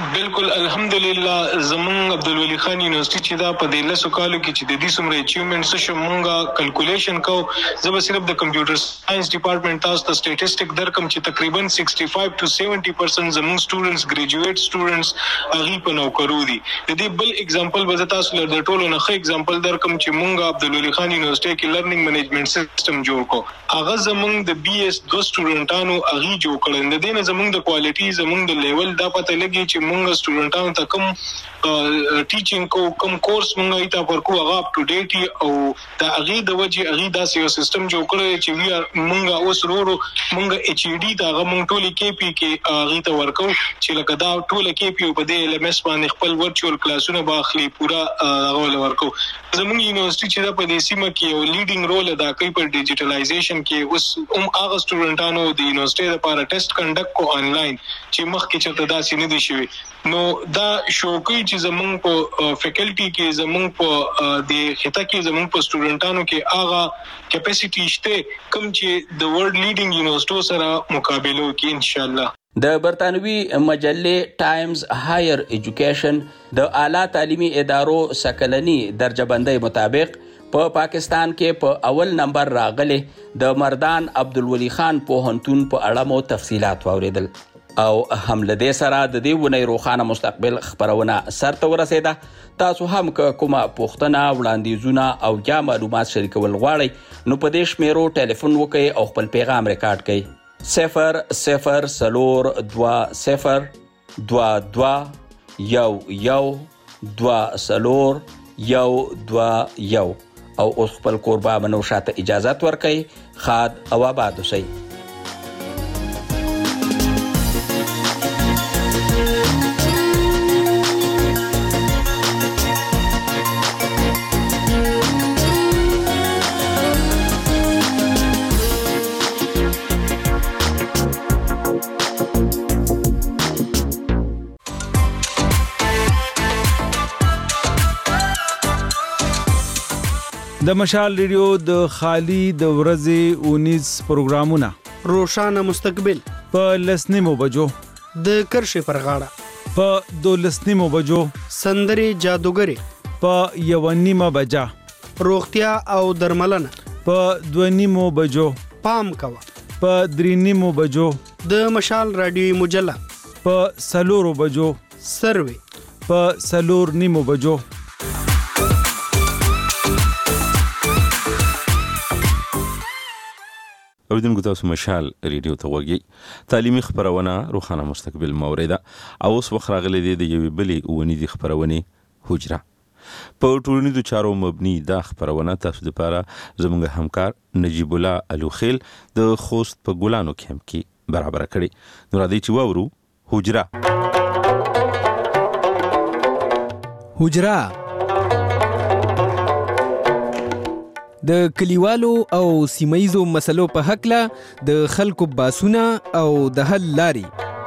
[SPEAKER 8] بالکل الحمدلله زمون عبدالولي خان یونیورسيټي چې دا په دې لسو کالو کې چې د دې څومره اچیومنټس شو مونږه کیلکولیشن کو زه به صرف د کمپیوټر ساينس ډپارټمنټ تاسو ته سټیټسټک درکم چې تقریبا sixty-five to seventy percent زمون سټوډنټس ګریجویټ سټوډنټس هغه په نوکرو دي. د دې بل اگزامپل به تاسو لر د ټولو نه ښه اگزامپل درکم چې مونږه عبدالولي خان یونیورسيټي کې لرنینګ منیجمنت سیستم جوړ کو. هغه زمون د بي اس دو سټوډنټانو هغه جوړ کړل. د دې نه زمون د کوالټي زمون د لیول دا پته لګي چې مونږ سټوډنټانو ته کوم ټیچینګ کو کوم کورس مونږه ایته ورکو هغه اپ ټو ډیټ او د هغه د وجه هغه داسې یو سیستم جوړ کړی چې وی مونږه اوس ورو مونږه ایچ ای ډی دا هغه مونږ ټولي کې پی کې هغه ته ورکو چې لکه دا ټول کې پی په دې ال ام اس باندې خپل ورچوال کلاسونه باخلي پورا هغه ورکو. زموږ یونیورسيټي چې دا په دې سیمه کې یو لیډینګ رول ادا کوي په ډیجیټلایزیشن کې. اوس هم هغه سټوډنټانو د یونیورسيټي لپاره ټیسټ کنډکټ کو آنلاین چې مخکې چرته داسې نه دي شوی. نو دا شوقي چې زمونږ په فیکلټي کې زمونږ په د خطه کې زمونږ په سټوډنټانو کې هغه کیپاسټي شته کوم چې د ورلد لیډینګ یونیورسيټو سره مقابله وکړي ان شاء الله.
[SPEAKER 3] د برتانوي مجلې ټایمز هایر ایجوکیشن د اعلی تعلیمي ادارو سکلنی درجه بندۍ مطابق په پا پاکستان کې په پا اول نمبر راغلي د مردان عبدالولي خان پوهنتون په اړه مو تفصيلات واوریدل او هم لدې سره د دې ونې روخانه مستقبل خبرونه سرته ورسېده. تاسو هم که کومه پوښتنه وړاندیزونه او یا معلومات شریکول غواړئ نو په دې شمیرو ټلیفون وکړئ او خپل پیغام ریکارډ کړئ. صفر صفر سلور دوا صفر دوا دوا یو یو دوا سلور یو دوا یو او اوس خپل کوربه منو شاته اجازت ورکړئ. خاد او آباد اوسئ.
[SPEAKER 9] د مشال ریډیو د خالی د ورځې اونیز پروګرامونه
[SPEAKER 10] روشانه مستقبل
[SPEAKER 9] په لسنیمو بجو
[SPEAKER 10] د کرښې پر غاړه
[SPEAKER 9] په دولسنیمو بجو
[SPEAKER 10] سندري جادوګری
[SPEAKER 9] په یونیمه بجا
[SPEAKER 10] روغتیا او درملنه
[SPEAKER 9] په دونیمو بجو
[SPEAKER 10] پام کوه
[SPEAKER 9] په درینیمو بجو
[SPEAKER 10] د مشال رادیوي مجله
[SPEAKER 9] په سلورو بجو
[SPEAKER 10] سروي
[SPEAKER 9] په سلور نیمو بجو
[SPEAKER 1] اوریدونکو تاسو مشال ریډیو ته وګورئ. تعلیمي خبرونه روخانه مستقبل موریده او اوس وخت راغلی دی د یوې بلې ونیدي خبرونې حجره. په ټولنیزو چارو مبني دا خبرونه تاسو لپاره زموږ همکار نجیب الله الوخیل د خوست په ګلانو کیمپ کې برابر کړي. نو راځئ چې واورو حجره.
[SPEAKER 11] حجره د کلیوالو او سیمایزو مسلو په حقله د خلکو باسونه او د حل لاري.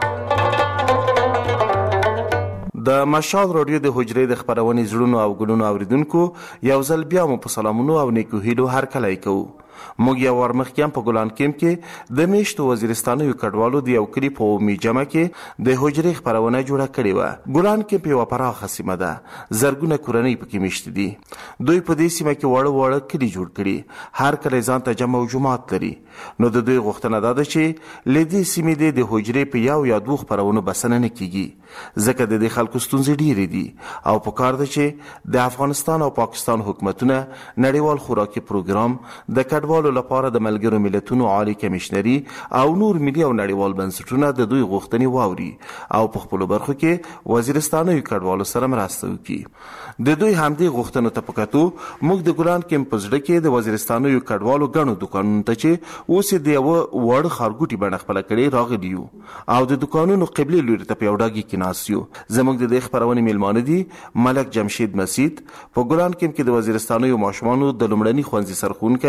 [SPEAKER 12] د مشال رادیو د حجرې د خبرونې زړونو او ګلونو اوریدونکو یو ځل بیا مو په سلامونو او نیکو هیلو هر کله کوو. موږ یو ورمخکې په ګلان کیمپ کې د میشتو وزیرستانو کډوالو د یو کلی په عمومي جمع کې د حجرې خبرونه جوړه کړې وه. ګلان کیمپ یوه پراخه سیمه ده. زرګونه کورنۍ پکې میشتې دي. دوی په دې سیمه کې وړه وړه کلي جوړ کړي. هر کلی ځان ته جمع او جومات لري. نو د دوی غوښتنه دا ده چې له دې سیمې د د حجرې په یو یا دوه خبرونو بسنه نه کیږي ځکه د دې خلکو ستونزې ډېرې دي او پکار ده چې د افغانستان او پاکستان حکومتونه نړیوال خوراکي پروګرام د کډوالو لپاره د ملګرو ملتونو عالی کمشنري او نور ملي او نړیوال بنسټونه د دوی غوښتنې واوري او په خپلو برخو کې وزیرستانو کډوالو سره مرسته وکړي. د دوی همدې غوښتنو ته په کتو موږ د ګلان کیمپ په زړه کې د وزیرستانو کډوالو ګڼو دوکانونو ته چې اوس یې د یوه وړ ښارګوټي بڼه خپله کړې راغلي یو او د دوکانونو قبلې لوري ته په یو ډاګي کې ناست یو. زموږ د دې خپرونې میلمانه دي ملک جمشید مسید په ګلان کیمپ کې د وزیرستانو ماشومانو د لومړني ښوونځي سرښوونکی عبدالله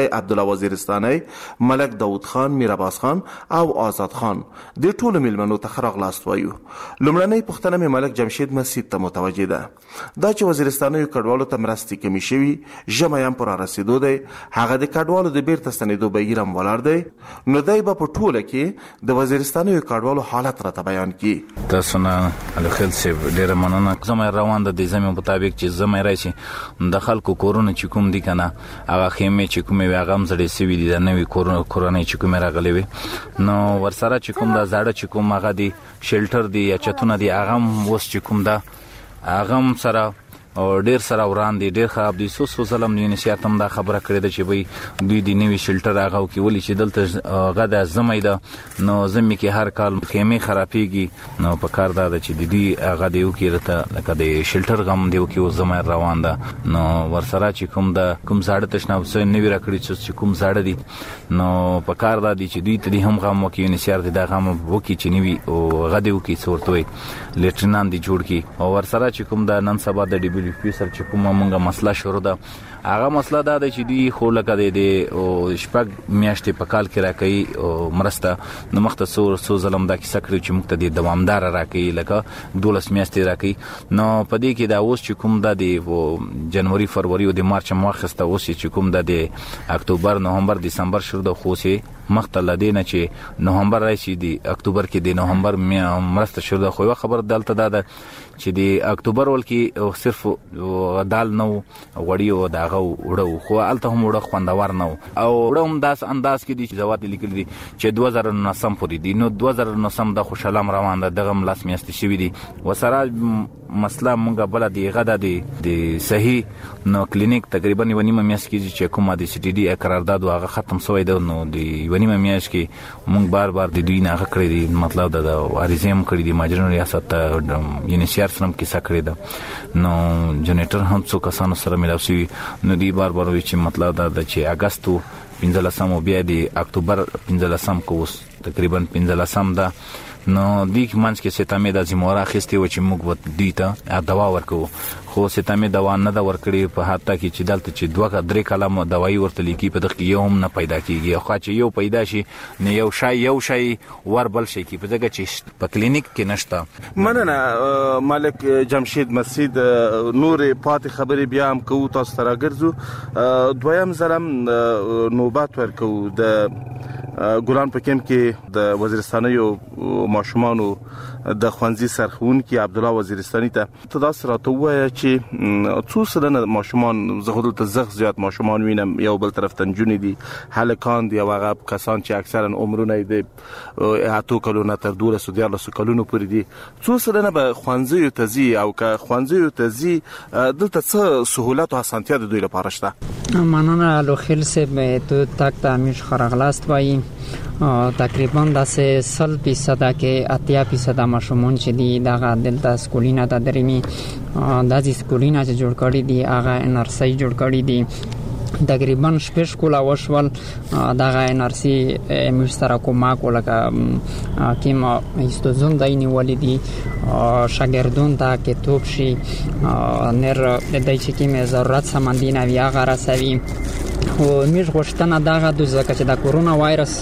[SPEAKER 12] الله وزیرستاني ملک داود خان، میر عباس خان او آزاد خان د ټولو میلمنو ته ښه راغلاست وایو. لومړنۍ پوښتنه مې ملک جمشید مسید ته متوجه ده. دا چې وزیرستانیو کډوالو ته مرستې کمې شوي ژمی هم پر رارسېدو دی، هغه د کډوالو د بیرته ستنېدو بهیر هم ولاړ دی، نو دی به په ټوله کې د وزیرستانیو کډوالو حالت راته بیان کړي.
[SPEAKER 13] تاسو نه الخیل صاحب ډېره مننه. زمای روان د دې زمي مطابق چې زمای راشي د خلکو کورونه چې کوم دي کنه هغه خیمه چې کومه وي هغه هم زړې سوي دي، د نوې کورونه کورونه چې کومه راغلي وي، نو ورسره چې کوم د زاړه چې کوم هغه دي شیلټر دي یا چتونه دي هغه هم اوس چې کوم دا هغه هم سره او ډیر سره وران دي، ډیر خراب دي. سو سو ظلم نه نشي تم دا خبره کړې ده چې وای دوی د نوې شیلټر هغه کې ولي چې دلته غدا زمای ده، نو زمي کې هر کال خیمه خرابېږي، نو په کار دا چې د دې هغه دیو کې رته لکه د شیلټر غم دیو کې زمای روان ده، نو ورسره چې کوم دا کوم زاړه تشناب سره نوې راکړي چې کوم زاړه دي، نو په کار دا دي چې دوی ته هم غم وکي نشي د دا غم وکي چې نوې او غدیو کې صورتوي لیټرنان دي جوړ کی، او ورسره چې کوم دا نن سبا د ډي بي سر چې کومه مونږه مسله شروع ده، هغه مسله دا ده چې دی خو لکه د او شپږ میاشتې په کال کې راکړي او مرسته نو مخته سو سو ظلم دا کیسه کړی چې موږ ته د دوامدار راکړي لکه دولس میاشتې راکړي، نو په دې کې دا اوس چې کوم دا د جنوري فروری او د مارچ ماخسته اوس چې کوم دا د اکتوبر نومبر دسمبر شروع ده، خو سي مخته لدینه چې نومبر راشي د اکتوبر کې د نومبر مرسته شروع ده، خو خبر دلته دا ده چې د اکتوبر ول کې صرف دال نو غوړی او داغه وړو، خو الته هم وړو خوندور نو او وړو هم داس انداز کې دي چې زوات لیکل دي چې دوه زره نه سم پوری دي، نو دوه زره نه سم د خوشالم روان ده، دغه ملاس میاست شوی دي. وسره مسله مونږه بل دی غدا دی د صحیح نو کلینیک تقریبا یو نیمه میاست کې چې کومه د سی ټي ډي قرارداد هغه ختم شوی ده، نو د یو نیمه میاست کې مونږ بار بار د دوی نه کړی دي، مطلب دا د اریزم کړی دي ماجرونو ریاست یونیسیار سره کیسه کړی ده، نو جنریټر هم څو کسانو سره ملاو شي، نو دی بار بار وی چې مطلب دا د چې اگستو پنځلسم او بیا د اکتوبر پنځلسم کوس تقریبا پنځلسم ده، نو دی منځ کې ستامه د زموره اخیستي و چې موږ وت دی ته دوا ورکو، خو ستامه دوا نه دا ورکړي په حتی کې چې دلته چې دوه درې کلمه دوايي ورته لیکي په دغه یو هم نه پیدا کیږي، خو چې یو پیدا شي نه یو شای یو شای ور بل شي کی په دغه چې په کلینیک کې نشته.
[SPEAKER 12] مننه ملک جمشید مسید. نور پات خبرې بیا هم کوو تاسو ته راګرځو. دویم زرم نوبات ورکو د ګلان په کم کې د وزیرستانیو ماشومانو د خوانزي سرخون کې عبد الله وزیرستاني ته تاسو راته وایي چې څو سلنه ماشومان زه ته زغ زیات ماشومان وینم، یو بل طرف ته نجونې دي، هلکان دي او هغه کسان چې اکثرا عمرونه د اتو کلونو تر دولس او دیارلس کلونو پورې دي، څو سلنه به خوانزي تزي او که خوانزي تزي دلته څه سہولت او اسانتیا د دوی لپاره شته؟
[SPEAKER 14] مننه الخیل صاحب، تو تک ته همیش خرغلاست وایي تقریبا د سل فیصد کې اتیا فیصد ماشومان چې دي دغه دلته سکولینا ته درېمي د سکولینا چې جوړ کړی دي هغه انرسي جوړ کړی دي، تقریبا شپږ کولا وشول دغه انرسي موږ سره کومه لکه کیم استوزون دایني ولدي شاګردون ته کې توپ شي نر د دای چې کیم ضرورت سمندینه وی هغه رسوي، خو موږ غوښتنه دغه د ځکه چې د کورونا وایرس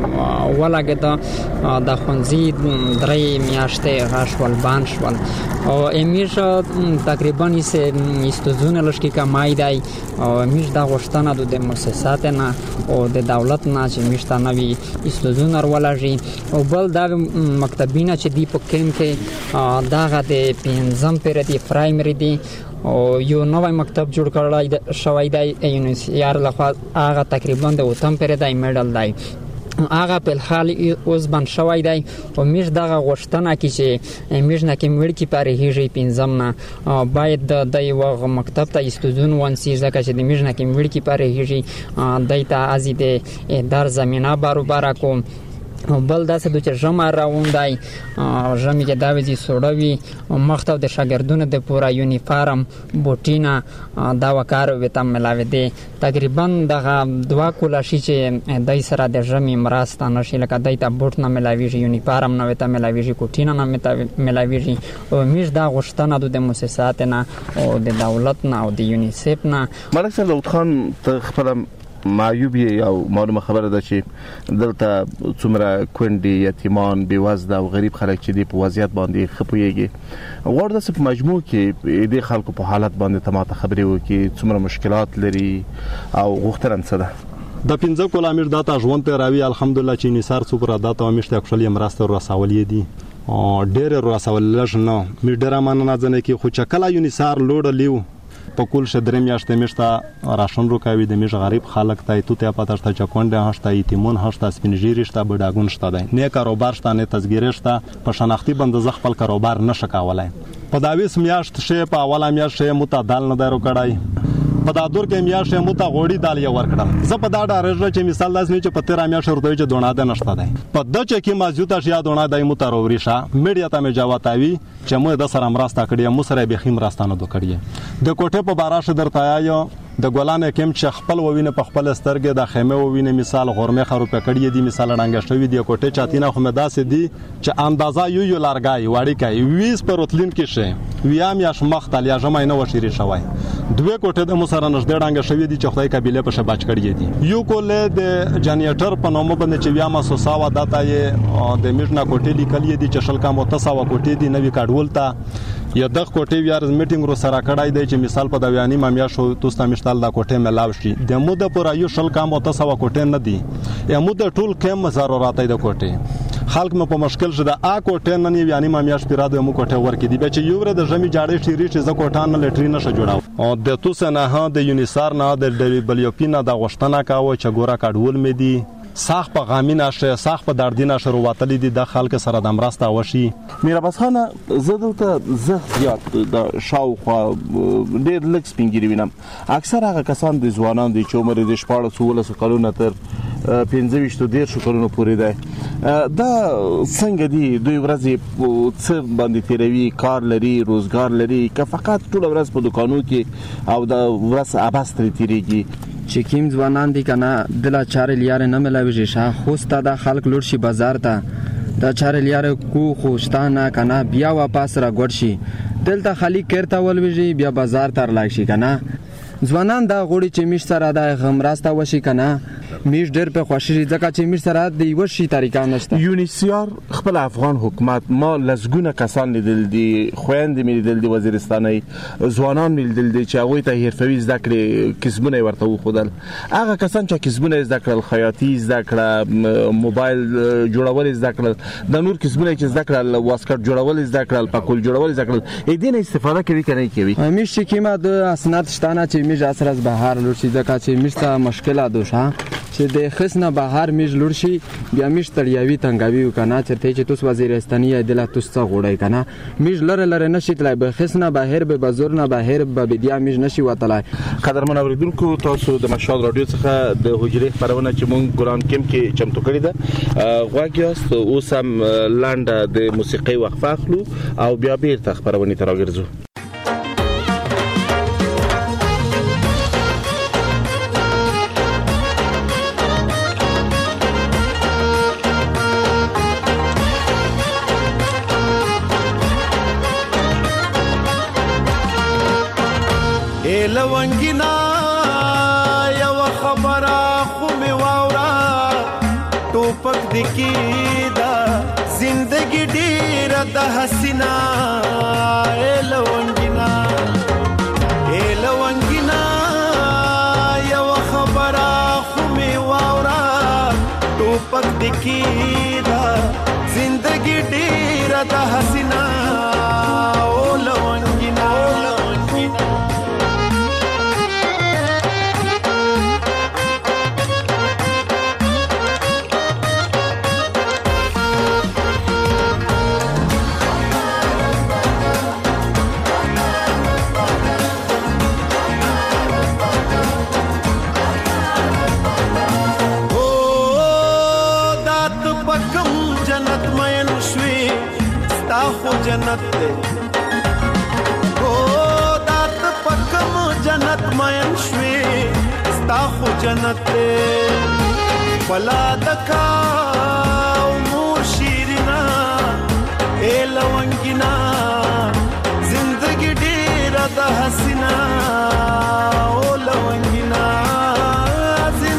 [SPEAKER 14] ولګېده د خونځي درې میاشتې غشول بان شول او موږ تقریبا یې استوزونه لشکې کمای دی، او موږ د غوښتنه د مؤسسات نه او د دولت نه چې موږ ته نوي استوزونه ولږي، او بل د مکتبینه چې دی په کم کې دغه د پنځم پیری پرایمری دی او یو نوې مکتب جوړ کړل شوی دی یونیسیار لخوا، هغه تقریبا د اوتم پیری دی میډل دی، هغه په حال اوس بن شوی دی، او موږ دغه غوښتنه کې چې موږ نه کې مړ کې پاره هیږي پنځم نه باید د یو مکتب ته استودون ونسی، ځکه چې د موږ نه کې مړ کې پاره هیږي دایته ازي د در زمينه برابر کوم، بل داسې د چې جمع راوندای جمع کې دا وځي سوړوي مخته د شاګردونو د پورا یونیفارم بوټینا دا وکړ وته ملاوي دي، تقریبا دغه دوا کولا شي چې دای سره د جمع مرسته نشي، لکه دای ته بوټ نه ملاوي یونیفارم نه وته ملاوي کوټینا نه ملاوي، او موږ دا غوښتنه د مؤسسات نه او د دولت نه او د یونیسف نه.
[SPEAKER 12] ملک صاحب داود خان ته خپل معیوب او معلومه خبره ده چې دلته څومره کونډې یتیمان بېوزله او غریب خلک چې دی په وضعیت باندې ښه پوهېږي غواړو داسې په مجموع کې دې خلکو په حالت باندې ته ماته خبرې وکړي څومره مشکلات لري او غوښتنه څه ده
[SPEAKER 15] د پنځه کاله امیر دا ته ژوند تېروي الحمدلله چې نثار څومره دا ته امیر ته اکچوالي مرسته ورسولې دي ډېرې ورسول لږ نه مې ډېره مننه ځنه کې خو چې کله یو نثار لوړلیو په کل شه درې میاشتې میشته راشن روکوي د میش غریب خلک ته تو ته پته شته چې کونډه هشته یتیمون هشته سپینجیری شته بډاګون شته دی نه کاروبار شته نه تزګیری شته په شناختی بند ز خپل کاروبار نشه کولای په داویس میاشت شه په اوله میاشت شه متعدل نه درو کړای په دا دور کې میاشت شه مت غوړی دال یو ورکړل زه په دا ډارې چې مثال داس نه چې په تیرا میاشت ورته چې دونه ده نشته دی په د چې کې مازیوت اشیا دونه دای متروری شه میډیا ته مې جواتاوي چې مو د سره مرسته کړی مو سره به خیم راستانه دو کړی د کوټه په باراشه درته آیو د ګولان کېم چې خپل ووینه په خپل سترګې د خیمه ووینه مثال غرمه خرو په کړی دی مثال ډنګ شوی دی کوټه چاتینه خو مې داسې دی چې اندازا یو یو لارګای وړي کوي ویس پر وتلین کې شه ویام یا شمخ تل یا جمع نه وشيري شوی دوه کوټه د مسره نشد ډنګ شوی دی چې خدای قبيله په شباچ کړی دی یو کوله د جنریټر په نومو باندې چې ویام سوساوا داتا یې د میټنا کوټه لیکل دی چې شل کا متصاوا کوټه دی نوې کاډول تا یا د کوټه ویار میټینګ رو سره کړای دی چې مثال په دویانی مامیا شو توستا مشتال دا کوټه ملاو شي د مو د پورا یو شل کا متصاوا کوټه نه دی یا مو د ټول کم ضرورت دی د کوټه خلک مې په مشکل شته ا کوټه نه نیو یعنی مامیا شپرا د مو کوټه ورکې دی چې یو ور د جمی جاړې شيري چې ز کوټه نه لټري نشه جوړاو او د توسه نه ها د یونیسار نه د ډبلیوپینا د غشتنه کاوه چې ګورا کډول مې دی ساخ په غامینه شه ساخ په دردینه شروع وتلی دي د خلک سره د مرسته وشي
[SPEAKER 12] میرباس خان زه دلته زه زیات د شاوخوا ډېر لږ سپینګری وینم اکثر هغه کسان د ځوانان دي چې عمر د شپاړس ولس کلونو تر پنځه ویشت ډېر شو کلونو پورې دی دا څنګه دي دوی ورځې څه باندې تیروي کار لري روزګار لري که فقط ټول ورځ په دکانو کې او د ورځ اباس تر تیریږي
[SPEAKER 16] چې کیم ځوانان دي کنه دلا چار لیار نه ملاوي شه خوستا د خلک لور شي بازار ته د چار لیار کو خوشتانه کنه بیا واپس را ګډ شي دلته خالی کړتا ولوي بیا بازار تر لای شي کنه ځوانان دا غوړي چې مش سره د غمراسته وشي کنه میش ډېر په خوشی ځکه چې میش سره د یو شي طریقه نشته
[SPEAKER 12] یونیسیار خپل افغان حکومت ما لزګونه کسان لیدل دي خويند مې لیدل دي وزیرستاني ځوانان مې لیدل دي چې هغه ته حرفوي زده کړې کسبونه ورته وخدل هغه کسان چې کسبونه زده کړل خیاطي زده کړل موبایل جوړول زده کړل د نور کسبونه چې زده کړل واسکټ جوړول زده کړل پکول جوړول زده کړل اې دې نه استفاده کوي کنه کوي
[SPEAKER 16] میش چې کیما د اسناد شتانه چې میش اثر از بهار لور شي ځکه چې میش ته مشکله دوشه چې د خصنه بهر میج لور شي بیا میج تړیاوي تنګاوي وکنه چرته چې توس وزیرستاني دله توس څه غوړای کنه میج لره لره نشي تلای به خصنه بهر به بازور نه بهر به بیا میج نشي وتلای
[SPEAKER 12] قدرمن اوریدونکو تاسو د مشال رادیو څخه د حجرې خبرونه چې مونږ ګران کیم کې چمتو کړی ده غواګیاست اوس هم لاندې د موسیقي وقفه اخلو او بیا بیرته خبرونه تراګرځو
[SPEAKER 17] لونګینا یو خبره خو می واورا ټوپک دکی دا زندگی ډیر د حسینا لونګینا لونګینا یو خبره خو می واورا ټوپک دکی دا زندگی ډیر د حسینا لونګینا जन्नत दे ओ दात पकम जन्नत मयन श्वे स्ता खो जन्नत दे पला दका उमूर शीरना ए लवंगिना जिंदगी ढेर द हसीना ओ लवंगिना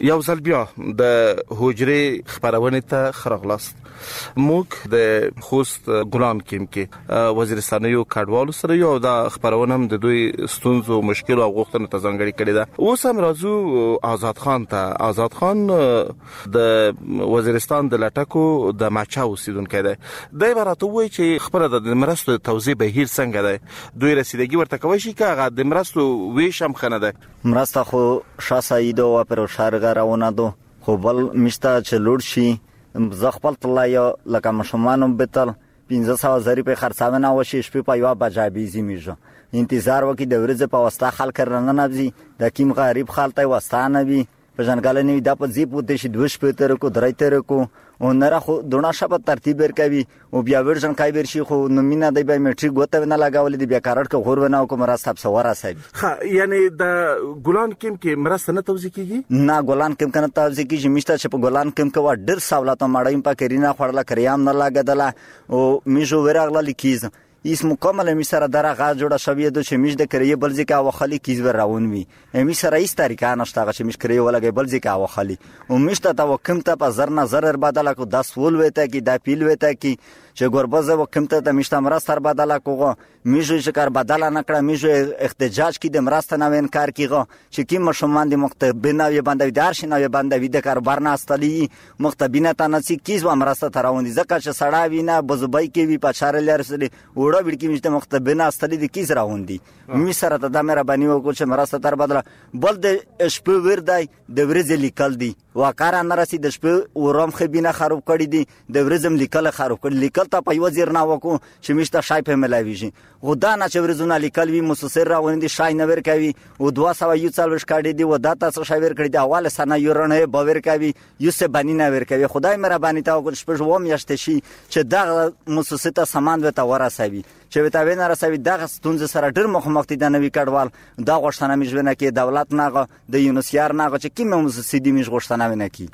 [SPEAKER 12] یو ځل بیا د حجرې خبرونه ته خرغلاست. موږ د خوست ګلان کیم کې وزیرستانیو کډوالو سره یو د خبرونه هم د دوی ستونزو مشکل او غوښتنو ته ځانګړي کړي ده. اوس هم راځو آزاد خان ته. آزاد خان د وزیرستان د لټکو د ماچا اوسیدونکو دی. د عبارت وایي چې خبره د مرستو توزیع بهیر څنګه دی، دوی رسیدګي ورته کوي شي که هغه د مرستو ویش هم خنه ده.
[SPEAKER 18] مرسته خو شاسایدو و پر شارګه راونه دو خو بل مشته چې لوړ شي زه خپل طلای لکه مشمانم بتل پنځه سوه زری په خرڅاونه وشي شپې په یو بجابي زمیږه انتظار وکي د ورځې په واسطه خلک رنه نبزي د کیم غریب خالته واسطه نبي په ځنګل نه د په زی پوت شي دوش په تر کو درای تر کو اونره خو دونه شپه ترتیب ورکوي او بیا ورژن کای ورشي خو نو مینا د بای میټریک غوته نه لگاول دی بیا کارت کو غور ونه کوم راستاب سواره سای
[SPEAKER 12] ها یعنی د ګلان کیم کې مرسته نه توزیع کیږي
[SPEAKER 18] نه ګلان کیم کنه توزیع کیږي مشته چې په ګلان کیم کې وا ډیر سہولت ماړیم په کرینا خړلا کریام نه لاګدلا او میجو ورغلا لیکیز اس مکمل می سره درغه جوړه شوی د چې د کریه بلځي کا وخلی کیز ور راون وی می سره ایست طریقه نشته چې مش کریه ولګي بلځي کا وخلی او مشته تا وکم ته په زر نظر بدل کو دس ول وته کی د پیل وته کی چې ګوربزه وکم ته مشته مرستر بدل کوغه میجو چې کار بدل نه کړه میجو احتجاج کی د مرست نه انکار کیغه چې کی مشمان د مختبنه وی باندې دار شنه وی باندې د کاروبار نه استلی مختبینه تنسی کیز و مرست تراوندي زکه چې سړا وینه بزبای کی وی پچار لرسلی وړه وړکی مشته مختبنه استلی د کیز راوندي می سره ته د مې ربانی وکړ چې مرست تر بدل بل د شپه وردای د ورځ لیکل دی وکړه نه رسید د شپه ورم خبینه خراب کړی دی د ورځم لیکل خراب کړی لیکل ته په وزیر نه وکړو چې مشته شای په ملاوي شي غدا نه چې ورزونه لیکل وی مسسر راوندي شای نه ور کوي او دوه سوه یو څلوش کړي دی و دا تاسو شای ور کړی دی حواله سنه یورنه باور کوي یو څه بنی نه ور کوي خدای مهرباني تا وکړ شپه و میاشت شي چې دا مسسته سامان وته ورسوي چې وته وینه رسوي دغه ستونزه سره ډېر مخامخ دي د نوې کډوال دا غوښتنه مجبنه کې دولت ناغه د یونسیار ناغه چې کیمه مسسدي مش غوښتنه ونه کی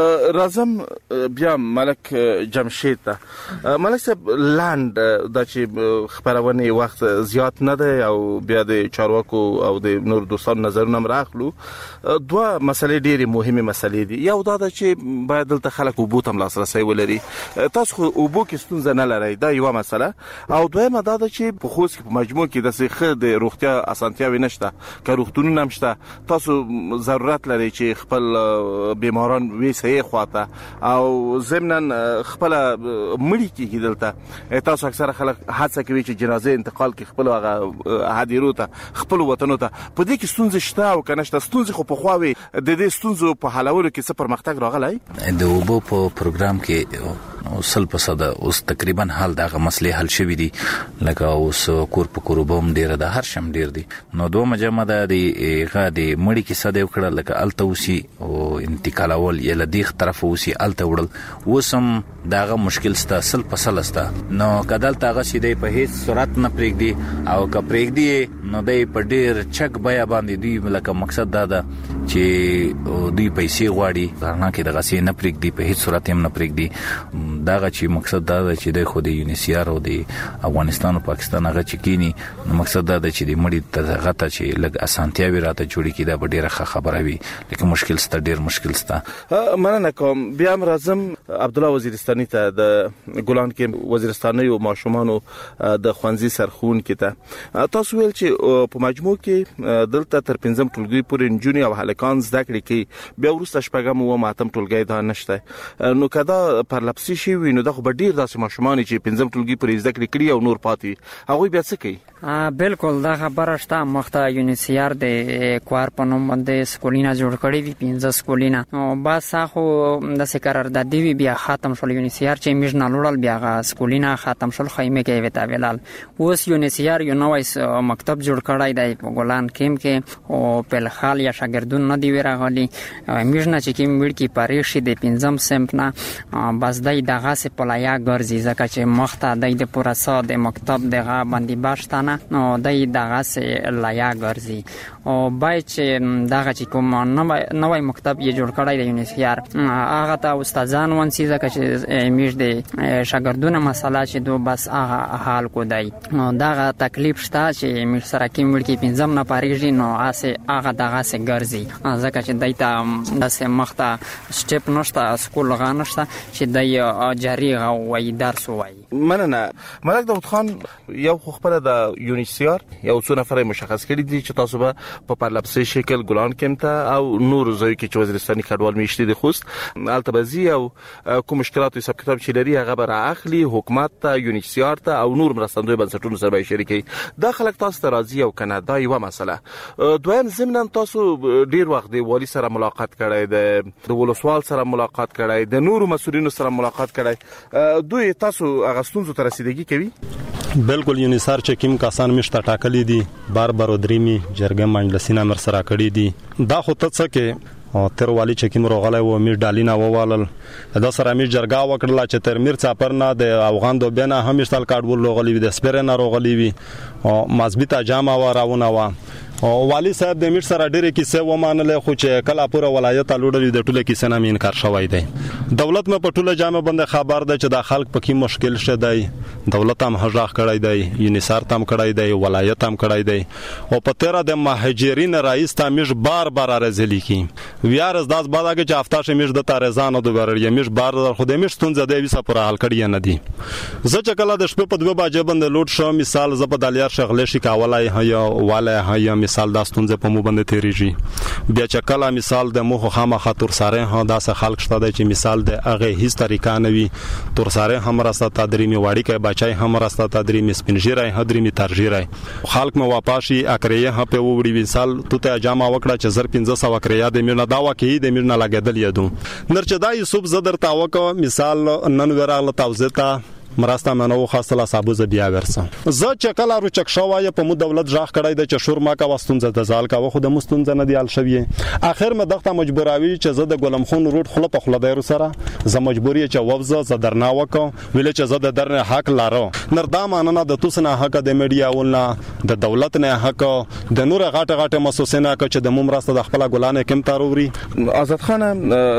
[SPEAKER 12] رازم بیا ملک جمشید ته ملک صاحب لاند د چې خبرونه وخت زیات نه ده او بیا د چارواکو او د نور دوستان نظرونه راخلو دوه مسلې ډېرې مهمه مسلې دي یو دا چې باید دلته خلک وبو تم لاسرسي ولري تاسو خو وبو کې ستونزه نه لرئ دا یو مسله او دویمه دا ده چې په خوست کې په مجموع کې د سیخه د روغتیا اسانتیاوي نشته که روغتونونه نشته تاسو ضرورت لري چې خپل بیماران وی صحیح خواته او ضمن خپل مړی کې دلته تاسو اکثره خلک حادثه کوي چې جنازه انتقال کې خپل هغه هدیرو ته خپل وطنو ته په دې کې ستونزې شته او کنه شته ستونزې خو په خواوي د دې ستونزو په حلولو کې څه پرمختګ راغلی
[SPEAKER 13] د وبو په پروګرام کې وصل په صدا اوس تقریبا حل دغه مسلې حل شوې دي لکه اوس کور په کوروبم ډیر د هر شم ډیر دي نو دوه مجمع د غادي مړی کې صدا وکړه لکه التوسی او انتقال اول یله دیغ طرف اوسی الته وړل وسم دغه مشکل ستا سل په سل ستا نو کدل تاغه سیدې په هیڅ صورت نه پرېږدي او که پرېږدي نو دای په ډیر چک بیا باندې دی لکه مقصد دا ده چې دوی پیسې غواړي ځکه کې دغه سي نه پرېږدي په هیڅ صورت هم نه پرېږدي داغه چې مقصد دا ده چې د خو د یونیسیار او د افغانستان او پاکستان هغه چکینی نو مقصد دا ده چې د مړي ته غته چې لګ اسانتیاوي راته جوړی کیدا به ډیره خبره وي لکه مشکل ست ډیر مشکل ست
[SPEAKER 12] مننه کوم بیا راځم عبد الله وزیرستاني ته د ګلان کې وزیرستاني او ماشومانو د خوانزي سرخون کې ته تاسو ویل چې په مجموع کې دلته تر پنځم ټولګي پورې انجونی او هلکان زده کړې کې بیا ورسته شپږم او ماتم ټولګي دا نشته نو کدا پر لپسي شي وینو د خو ډیر داسې ماشومان چې پنځم ټولګي پرې زده کړې کړي او نور پاتې هغه بیا څه کوي
[SPEAKER 14] بالکل دا خبره شته مخته یونیسیار د کوار په نوم باندې سکولینا جوړ کړی وی پنځه سکولینا او بس خو د سکرر د دی بیا ختم شول یونیسیار چې میژ نه لوړل بیا سکولینا ختم شول خیمه کې وتا ویلال اوس یونیسیار یو نوې مکتب جوړ کړی دی په ګلان کیم کې او په خال یا شاګردون نه دی ورغلی میژ نه چې کیم وړ کی پاره شي د پنځم سمپ نه بس دای دغه سه پلایا ګرځي ځکه چې مخته د د پورا ساده مکتب دغه باندې باشتانه نو دای دغه سه لایا ګرځي او باید چې دغه چې کوم نوې مکتب یې جوړ کړی دی یونیسیار هغه ته استادان ونسی ځکه چې میش د شاګردونو مسله چې دو بس هغه حل کو دی دغه تکلیف شته چې میش سره کې مړ کې پنځم نه پاریږي نو اسه هغه دغه سه ګرځي ځکه چې دایته داسې مخته سټپ نشته سکول غانشته چې دای جاری غوي درس وای.
[SPEAKER 12] مننه ملک داود خان، یو خو خپل د یونیسیار یو څو نفر مشخص کړي دي چې تاسو به په پرلپسې شکل ګلان کمته او نور ځای کې چې وزیرستاني کډوال میشتي د خوست التبزي او کوم مشکلات حساب کتاب چې لري هغه به اخلي حکومت ته یونیسیار ته او نور مرستندوی بنسټونو سره به شریکي. دا خلک تاسو ته راځي او کنه دا یو مسله. دویم ضمن تاسو ډیر وخت دی والی سره ملاقات کړی دی، د ولسوال سره ملاقات کړی دی، نور مسؤلینو سره ملاقات کړی، دوی تاسو اغستونزو ته رسیدګي کوي؟
[SPEAKER 15] بالکل یونیسار چې کوم کسان مشته ټاکلي دي بار بار درېمي جرګه مجلسینه مر سره کړی دي. دا خو ته څه کې او تر والی چې کوم روغله و میر ډالینا ووالل دا سره میر جرګه وکړه چې تر میر څاپر نه د افغان دو بنا هم استال کارډ ولغلی وي د سپرنا روغلی وي او مزبیتا جامه و راونه و او والی صاحب د میر سره ډېر کیسه و مانله خو چې کله پوره ولایت لوړل د ټوله کیسه نه انکار شوی دی. دولت مې په ټوله جامه باندې خبر ده چې د خلک په کې مشکل شته دی، دولت هم هجاخ کړی دی، یونیسار تام کړی دی، ولایت هم کړی دی او په تیر د مهاجرین رئیس تامیش بار بار ارزلی کی ویار از داس بادا کې هفته شمیش د تارزان او د ورړی میش بار خو د میش تون زده وسه پر حل کړی نه دی. زه چې کله د شپې په دوه بجې باندې لوټ شو مثال ز په دالیار شغلې شي کاولای هيا والای هيا مثال داستون ز په مو باندې تیریږي بیا چې کله مثال د مخ خامه خاطر سره ها داسه خلق شته دی چې مثال د هغه هیڅ طریقه نه وي تر سره هم راسته تدریمي واړی کې بچای هم راسته تدریمي سپینجیرای هدریمي ترجیرای خلق مو واپاشي اکریه هم په وړي مثال تو ته جامه وکړه چې زر پنځه سو اکریه د میرنا دا واکې د میرنا لګیدل یادو نرچدای صوب زدر تاوک مثال نن وراله توزتا مراسته منو خاصله صابو ز بیا ورسه ز چکل ارو چک شوای په مو دولت ژغ کړای د چشور ما کا واستون ز د زال کا خو د مستون ز نه دی ال شوی اخر ما دغه مجبوراوی چې ز د ګلم خون روټ خله په خله دایرو سره ز مجبوری چې ووزه ز درنا وک ویل چې ز د درنه حق لارو نردا ماننه د توسنه حق د میډیا ولنه د دولت نه حق د نور غاټه غاټه مسوسنه ک چې د مو مراسته د خپل ګلانه کم تاروري.
[SPEAKER 12] آزاد خان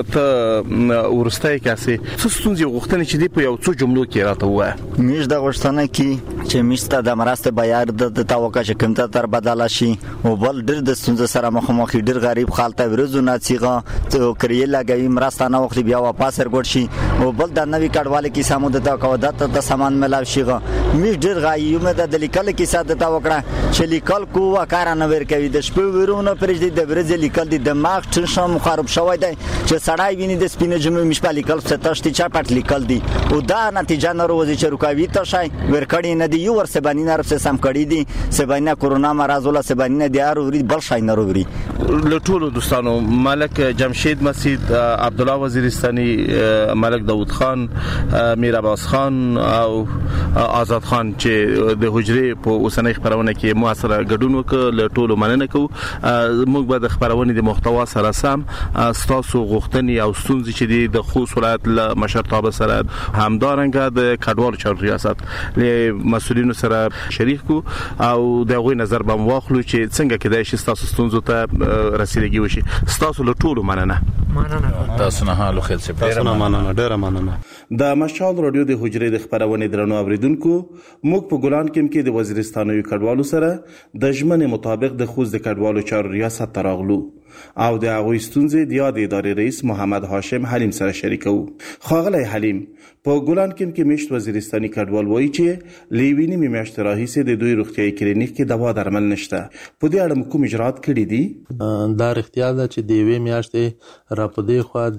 [SPEAKER 12] ته ورستای کاسي څه ستونزې غوښتنې چې دی په یو څو جملو کې راته
[SPEAKER 18] میش د غشتنه کی چې میسته د مراسته بیار د توقع چې کومه تر بدل شي او بل ډېر د ستونزې سره مخ مخ ډېر غریب خالته ورزو ناڅیغه ته کړی لګوي مراسته نه وخت بیا واپس ورګړ شي او بل د نوې کډواله کی سمو د توقع د سامان ملاو شيغه میش ډېر غایو مې د لیکل کی ساده توقع چې لیکل کو وکړه نه ور کوي د شپې ورونه پرې د برز لیکل د دماغ ټنشن مخرب شوی دی چې سړای ویني د سپینې جمع مش په لیکل څه تشتي چا پټ لیکل دي او دا نتیجه نه روزي چې رکاوي ته شای ورکړی نه دی یو ور سبانی نه رسې سم کړی دي سبانی کرونا مرز ولا سبانی نه دی اروري بل شای نه وروي.
[SPEAKER 12] له ټولو دوستانو ملک جمشید مسجد عبد الله وزیرستاني ملک داود خان میر عباس خان او آزاد خان چې د حجرې په اوسنۍ خبرونه کې مو سره ګډون وکړ له ټولو مننه کوو. موږ به د خبرونه د محتوا سره سم تاسو غوښتنې او ستونزې چې د خوست ولایت له مشرتابه سره همدارنګه د کډوالو چارو ریاست له مسؤلینو سره شریک کو او دغه نظر به واخلو چې څنګه کېدای شي تاسو ستونزو ته رسیدګي وشي. تاسو له ټولو مننه
[SPEAKER 13] مننه تاسو نه حالو خیر سي
[SPEAKER 15] ډیر مننه ډیر مننه.
[SPEAKER 12] د مشال رادیو د حجرې د خبرونه درنو اوریدونکو موږ په ګلان کې د وزیرستانوي کډوالو سره د ژمنې مطابق د خوست د کډوالو چارو ریاست تراغلو او د هغوی ستونزې د یاد ادارې رئیس محمد هاشم حلیم سره شریکو. خاغلی حلیم په ګلان کې میشت وزیرستاني کډوال وایي چې لیوینی میاشت راهیسه د دوی روغتیايي کلینیک کې دوا درمل نشته. په دې اړه کوم اجرات کړی دي؟
[SPEAKER 19] دا اختیار ده چې د وی میاشتې را پدې خو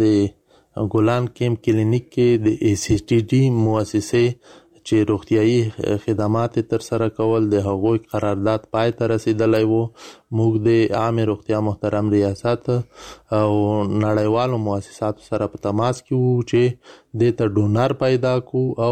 [SPEAKER 19] د ګلان کېم کلینیک کې د ای سی ټي ډي مؤسسه چې روغتیايي خدمات تر سره کول د هغوی قرارداد پای ته رسیدلی وو. موږ د عام روغتیا محترم ریاست او نړیوالو مؤسساتو سره په تماس کې وو چې د ته ډونر پیدا کو او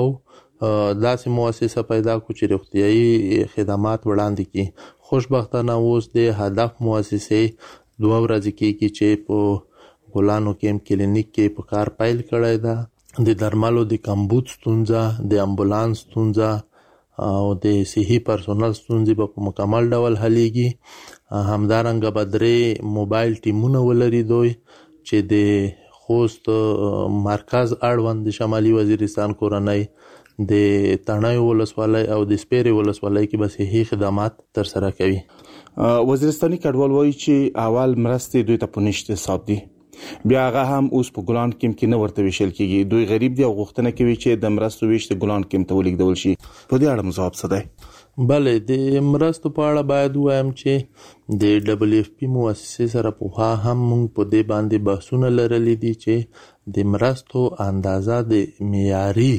[SPEAKER 19] داسې مؤسسه پیدا کو چې روغتیايي خدمات وړاندې کړي. خوشبختانه اوس د هدف مؤسسه دوه ورځې کېږي چې په ګلانو کېم کلینیک کې په کار پیل کړی ده. د درملو د کمبود ستونزه، د امبولانس ستونزه او د صحي پرسونل ستونزې به په مکمل ډول حلیږي. همدارنګه به درې موبایل ټیمونه ولري دوی چې د خوست مرکز اړوند د شمالي وزیرستان کورنۍ د تڼیو ولسوالۍ او د سپیرې ولسوالۍ کې به صحي خدمات تر سره کوي.
[SPEAKER 12] وزیرستاني کډوال وایي چې اول مرستې دوی ته په نشته حساب دي، بیا هغه هم اوس په ګلان کیم کې نه ورته ویشل کیږي. دوی غریب دي او غوښتنه کوي چې د مرستو ویش د ګلان کیم ته ولیږدول شي. په دې اړه مزاب څه دی؟
[SPEAKER 19] بله، د مرستو په اړه باید وایم چې د ډبلیو اف پی مؤسسې سره پوها هم موږ په دې باندې بحثونه لرلي دي چې د مرستو اندازه د معیاري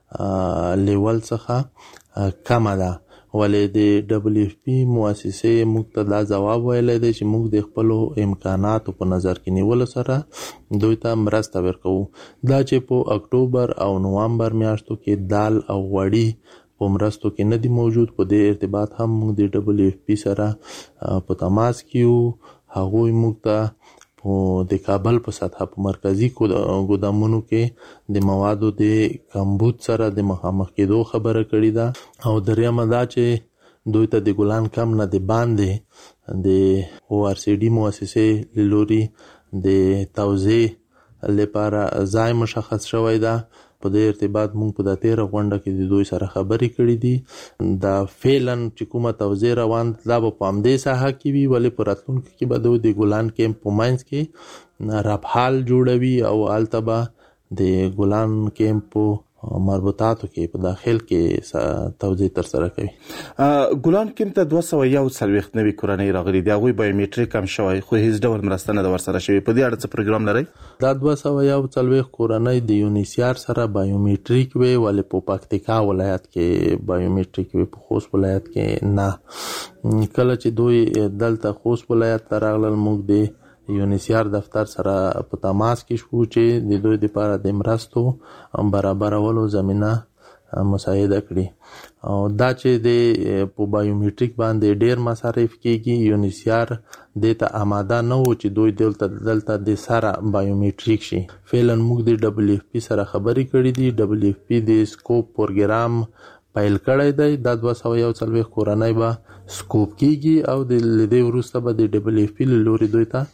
[SPEAKER 19] لیول څخه کمه ده، ولې د ډبلیو اف پی مؤسسې موږ ته دا ځواب ویلی دی چې موږ د خپلو امکاناتو په نظر کې نیولو سره دوی ته مرسته ورکوو. دا چې په اکتوبر او نوامبر میاشتو کې دال او غوړي په مرستو کې نه دي موجود، په دې ارتباط هم موږ د ډبلیو اف پی سره په تماس کې یو. هغوی موږ ته د کابل په سطحه په مرکزي ګودامونو کې د موادو د کمبود سره د مخامخ کېدو خبره کړې ده. او دریمه دا چې دوی ته د ګلان کم نه د باندې د او آر سی ډي مؤسسې له لوري د توزیع لپاره ځای مشخص شوی ده. په دې ارتباط موږ په د تیره غونډه کې د دوی سره خبرې کړې دي. دا فعلا چې کومه توزیع روان دا به په همدې ساحه کې وي، ولې په راتلونکي کې به دوی د ګلان کیمپ په منځ کې ربحال جوړوي او هلته به د ګلان کیمپ په مربوطاتو کې په داخل کې توزیع تر سره کوي.
[SPEAKER 12] ګلان کیمپ ته دوه سوه یو څلوېښت نوي کورنۍ راغلي دي، هغوی بایومیټریک هم شوی خو هیڅ ډول مرسته نه ده ورسره شوې. په دې اړه څه پروګرام لرئ؟
[SPEAKER 19] دا دوه سوه یو څلوېښت کورنۍ د یونیسیار سره بایومیټریک وي، ولې په پکتیکا ولایت کې بایومیټریک وي، په خوست ولایت کې نه. کله چې دوی دلته خوست ولایت ته راغلل موږ د یونیسیار دفتر سره په تماس کې شو چې د دوی لپاره د مرستو برابرولو زمینه مساعده کړي. او دا چې د په بایومیټریک باندې ډیر مصارف کیږي، یونیسیار دې ته آماده نه و چې دوی دلته دلته د سره بایومیټریک شي. فعلا موږ د ډبلیو اف پی سره خبرې کړې دي، ډبلیو اف پی د سکوپ پروګرام پیل کړی دی. دا دوه سوه یو څلوېښت کورنۍ به سکوپ کیږي او د دې وروسته به د ډبلیو اف پی له لوري دوی ته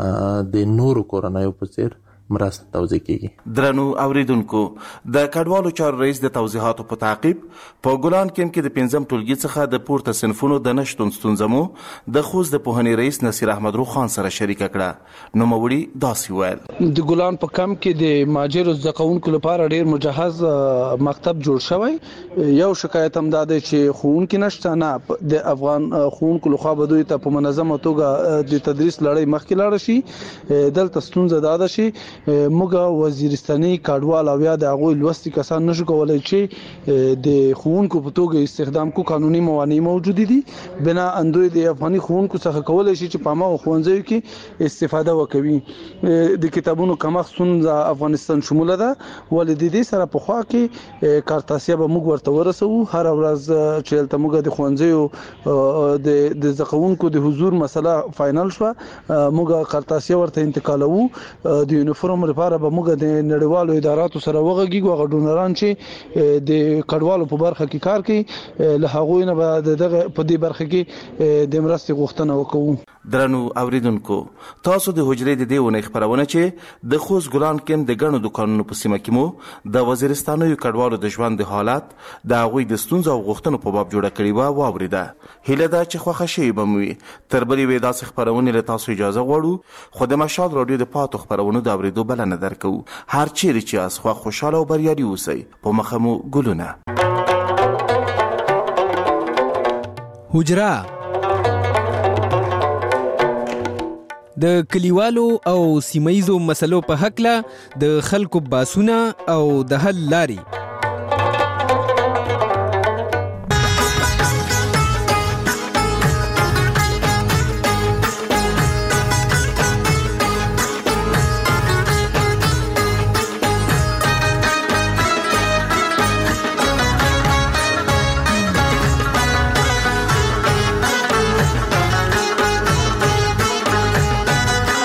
[SPEAKER 19] د نورو کورنیو په څیر مرسته توزیع کیږي.
[SPEAKER 12] درنو اوریدونکو، د کډوالو چارو رئیس د توضیحاتو په تعقیب په ګلان کیمپ کې د پنځم ټولګي څخه د پورته صنفونو د نشتون ستونزه مو د خوست د پوهنې رئیس نصیر احمد رو خان سره شریکه کړه. نوموړي داسې ویل:
[SPEAKER 20] د ګلان په کمپ کې د ماجرو زده کوونکو لپاره ډیر مجهز مکتب جوړ شوی. یو شکایت هم دا دی چې ښوونکي نشته، نه د افغان ښوونکو لخوا به دوی ته په منظمه توګه د تدریس لړۍ مخکې لاړه شي. دلته ستونزه دا ده چې موږ وزیرستاني کډوال او یا د هغوی لوستي کسان نشو کولای چې د ښوونکو په توګه استخدام کو. قانوني موانع موجود دي، بنا اندوی د افغاني ښوونکو څخه کولای شي چې په ما ښوونځیو کې استفاده وکوي. د کتابونو کمښت ستونزه افغانستان شموله ده، ولې د دې سره په خوا کې کارتاسیا به موږ ورته ورسوو. هر ورځ چې دلته موږ د ښوونځیو د د زده کوونکو د حضور مسله فاینل شوه، موږ کارتاسیا ورته انتقالوو. د یونیفورم لپاره به موږ د نړیوالو اداراتو سره وغږیږو، هغه ډونران چې د کډوالو په برخه کې کار کوي له هغوی نه به دغه په دې برخه کې د مرستې غوښتنه وکړو.
[SPEAKER 12] درنو اوریدونکو، تاسو د حجرې د دې ونې خبرونه چې د خوست ګلان کیمپ د ګڼو دوکانونو په سیمه کې مو د وزیرستانیو کډوالو د ژوند د حالات د هغوی د ستونزو او غوښتنو په باب جوړه کړې وه واورېده. هیله ده چې خوښه شوې به مو وي. تر بلې وې داسې خپرونې له تاسو اجازه غواړو، خو د مشال راډیو د پاتو خپرونو د اورېدو بلنه درکوو. هر چیرې چې یاست خو خوشحاله او بریالي اوسئ. په مخه مو ګلونه.
[SPEAKER 11] حجره د کلیوالو او سیمایزو مسلو په حقله د خلکو باسونه او د حل لاري.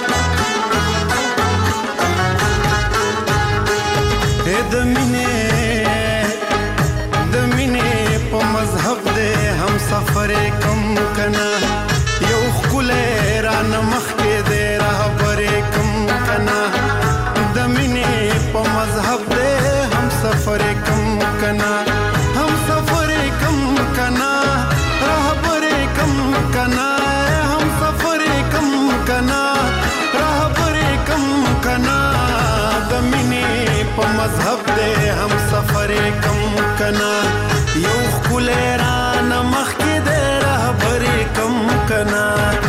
[SPEAKER 17] د مینې کنا یو خلې را نمخ کې دې رهبرې کم کنا د مینې په مذهب دې هم سفر کم کنا هم سفر کم کنا رهبرې کم کنا هم سفر کم کنا رهبرې کم کنا د مینې په مذهب دې هم سفر کم کنا یو خلې را نمخ کې دې رهبرې کم کنا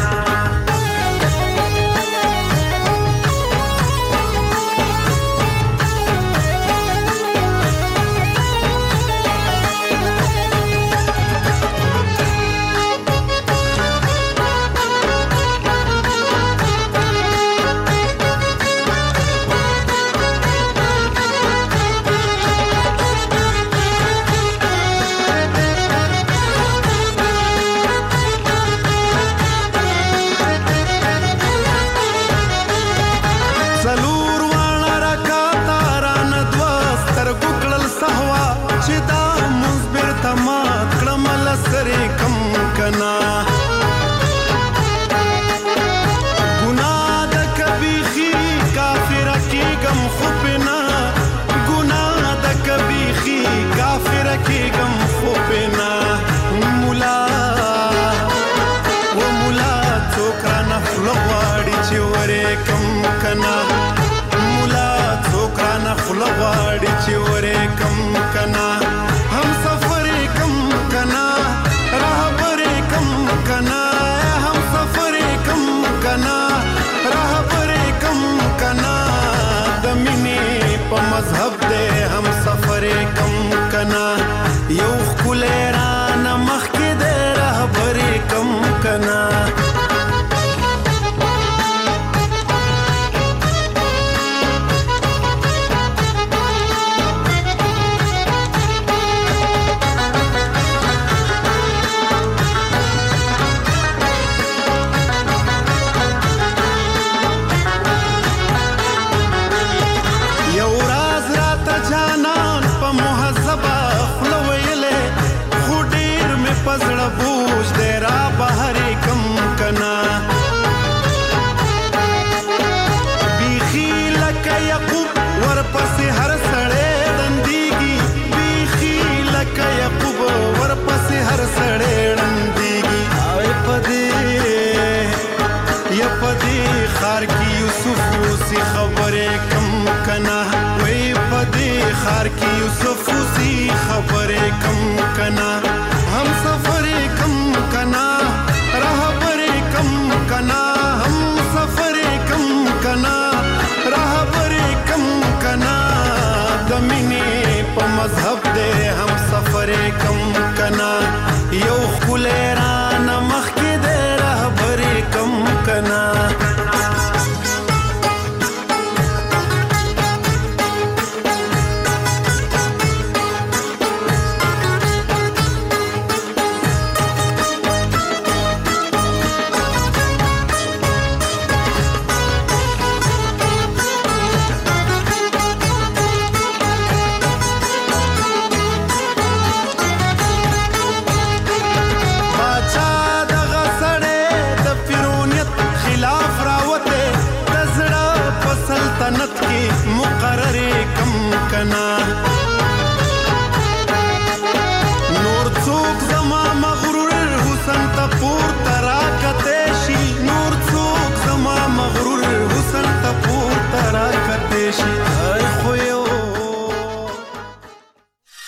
[SPEAKER 17] غواړي چې ورې کم کنا هم سفر کم کنا رهبرې کم کنا هم سفر کم کنا رهبرې کم کنا د مینې په مذهب دې هم سفر کم کنا یو خلې را نمخ کې دې رهبرې کم کنا بوج دې را بهرې کم کنا بیخي لکه یعقوب ورپسې هر سړی ړندېږي بیخي لکه یعقوب ورپسې هر سړی ړندېږي او په دې یا په دې ښار کې یوسف اوسي خبرې کم کنا وای په دې ښار کې یوسف اوسي خبرې کم کنا هم سفر کم کنا رهبرې کم کنا هم سفر کم کنا رهبرې کم کنا د مینې په مذهب دې هم سفر کم کنا یو خلې را نمخ کې دې رهبرې کم کنا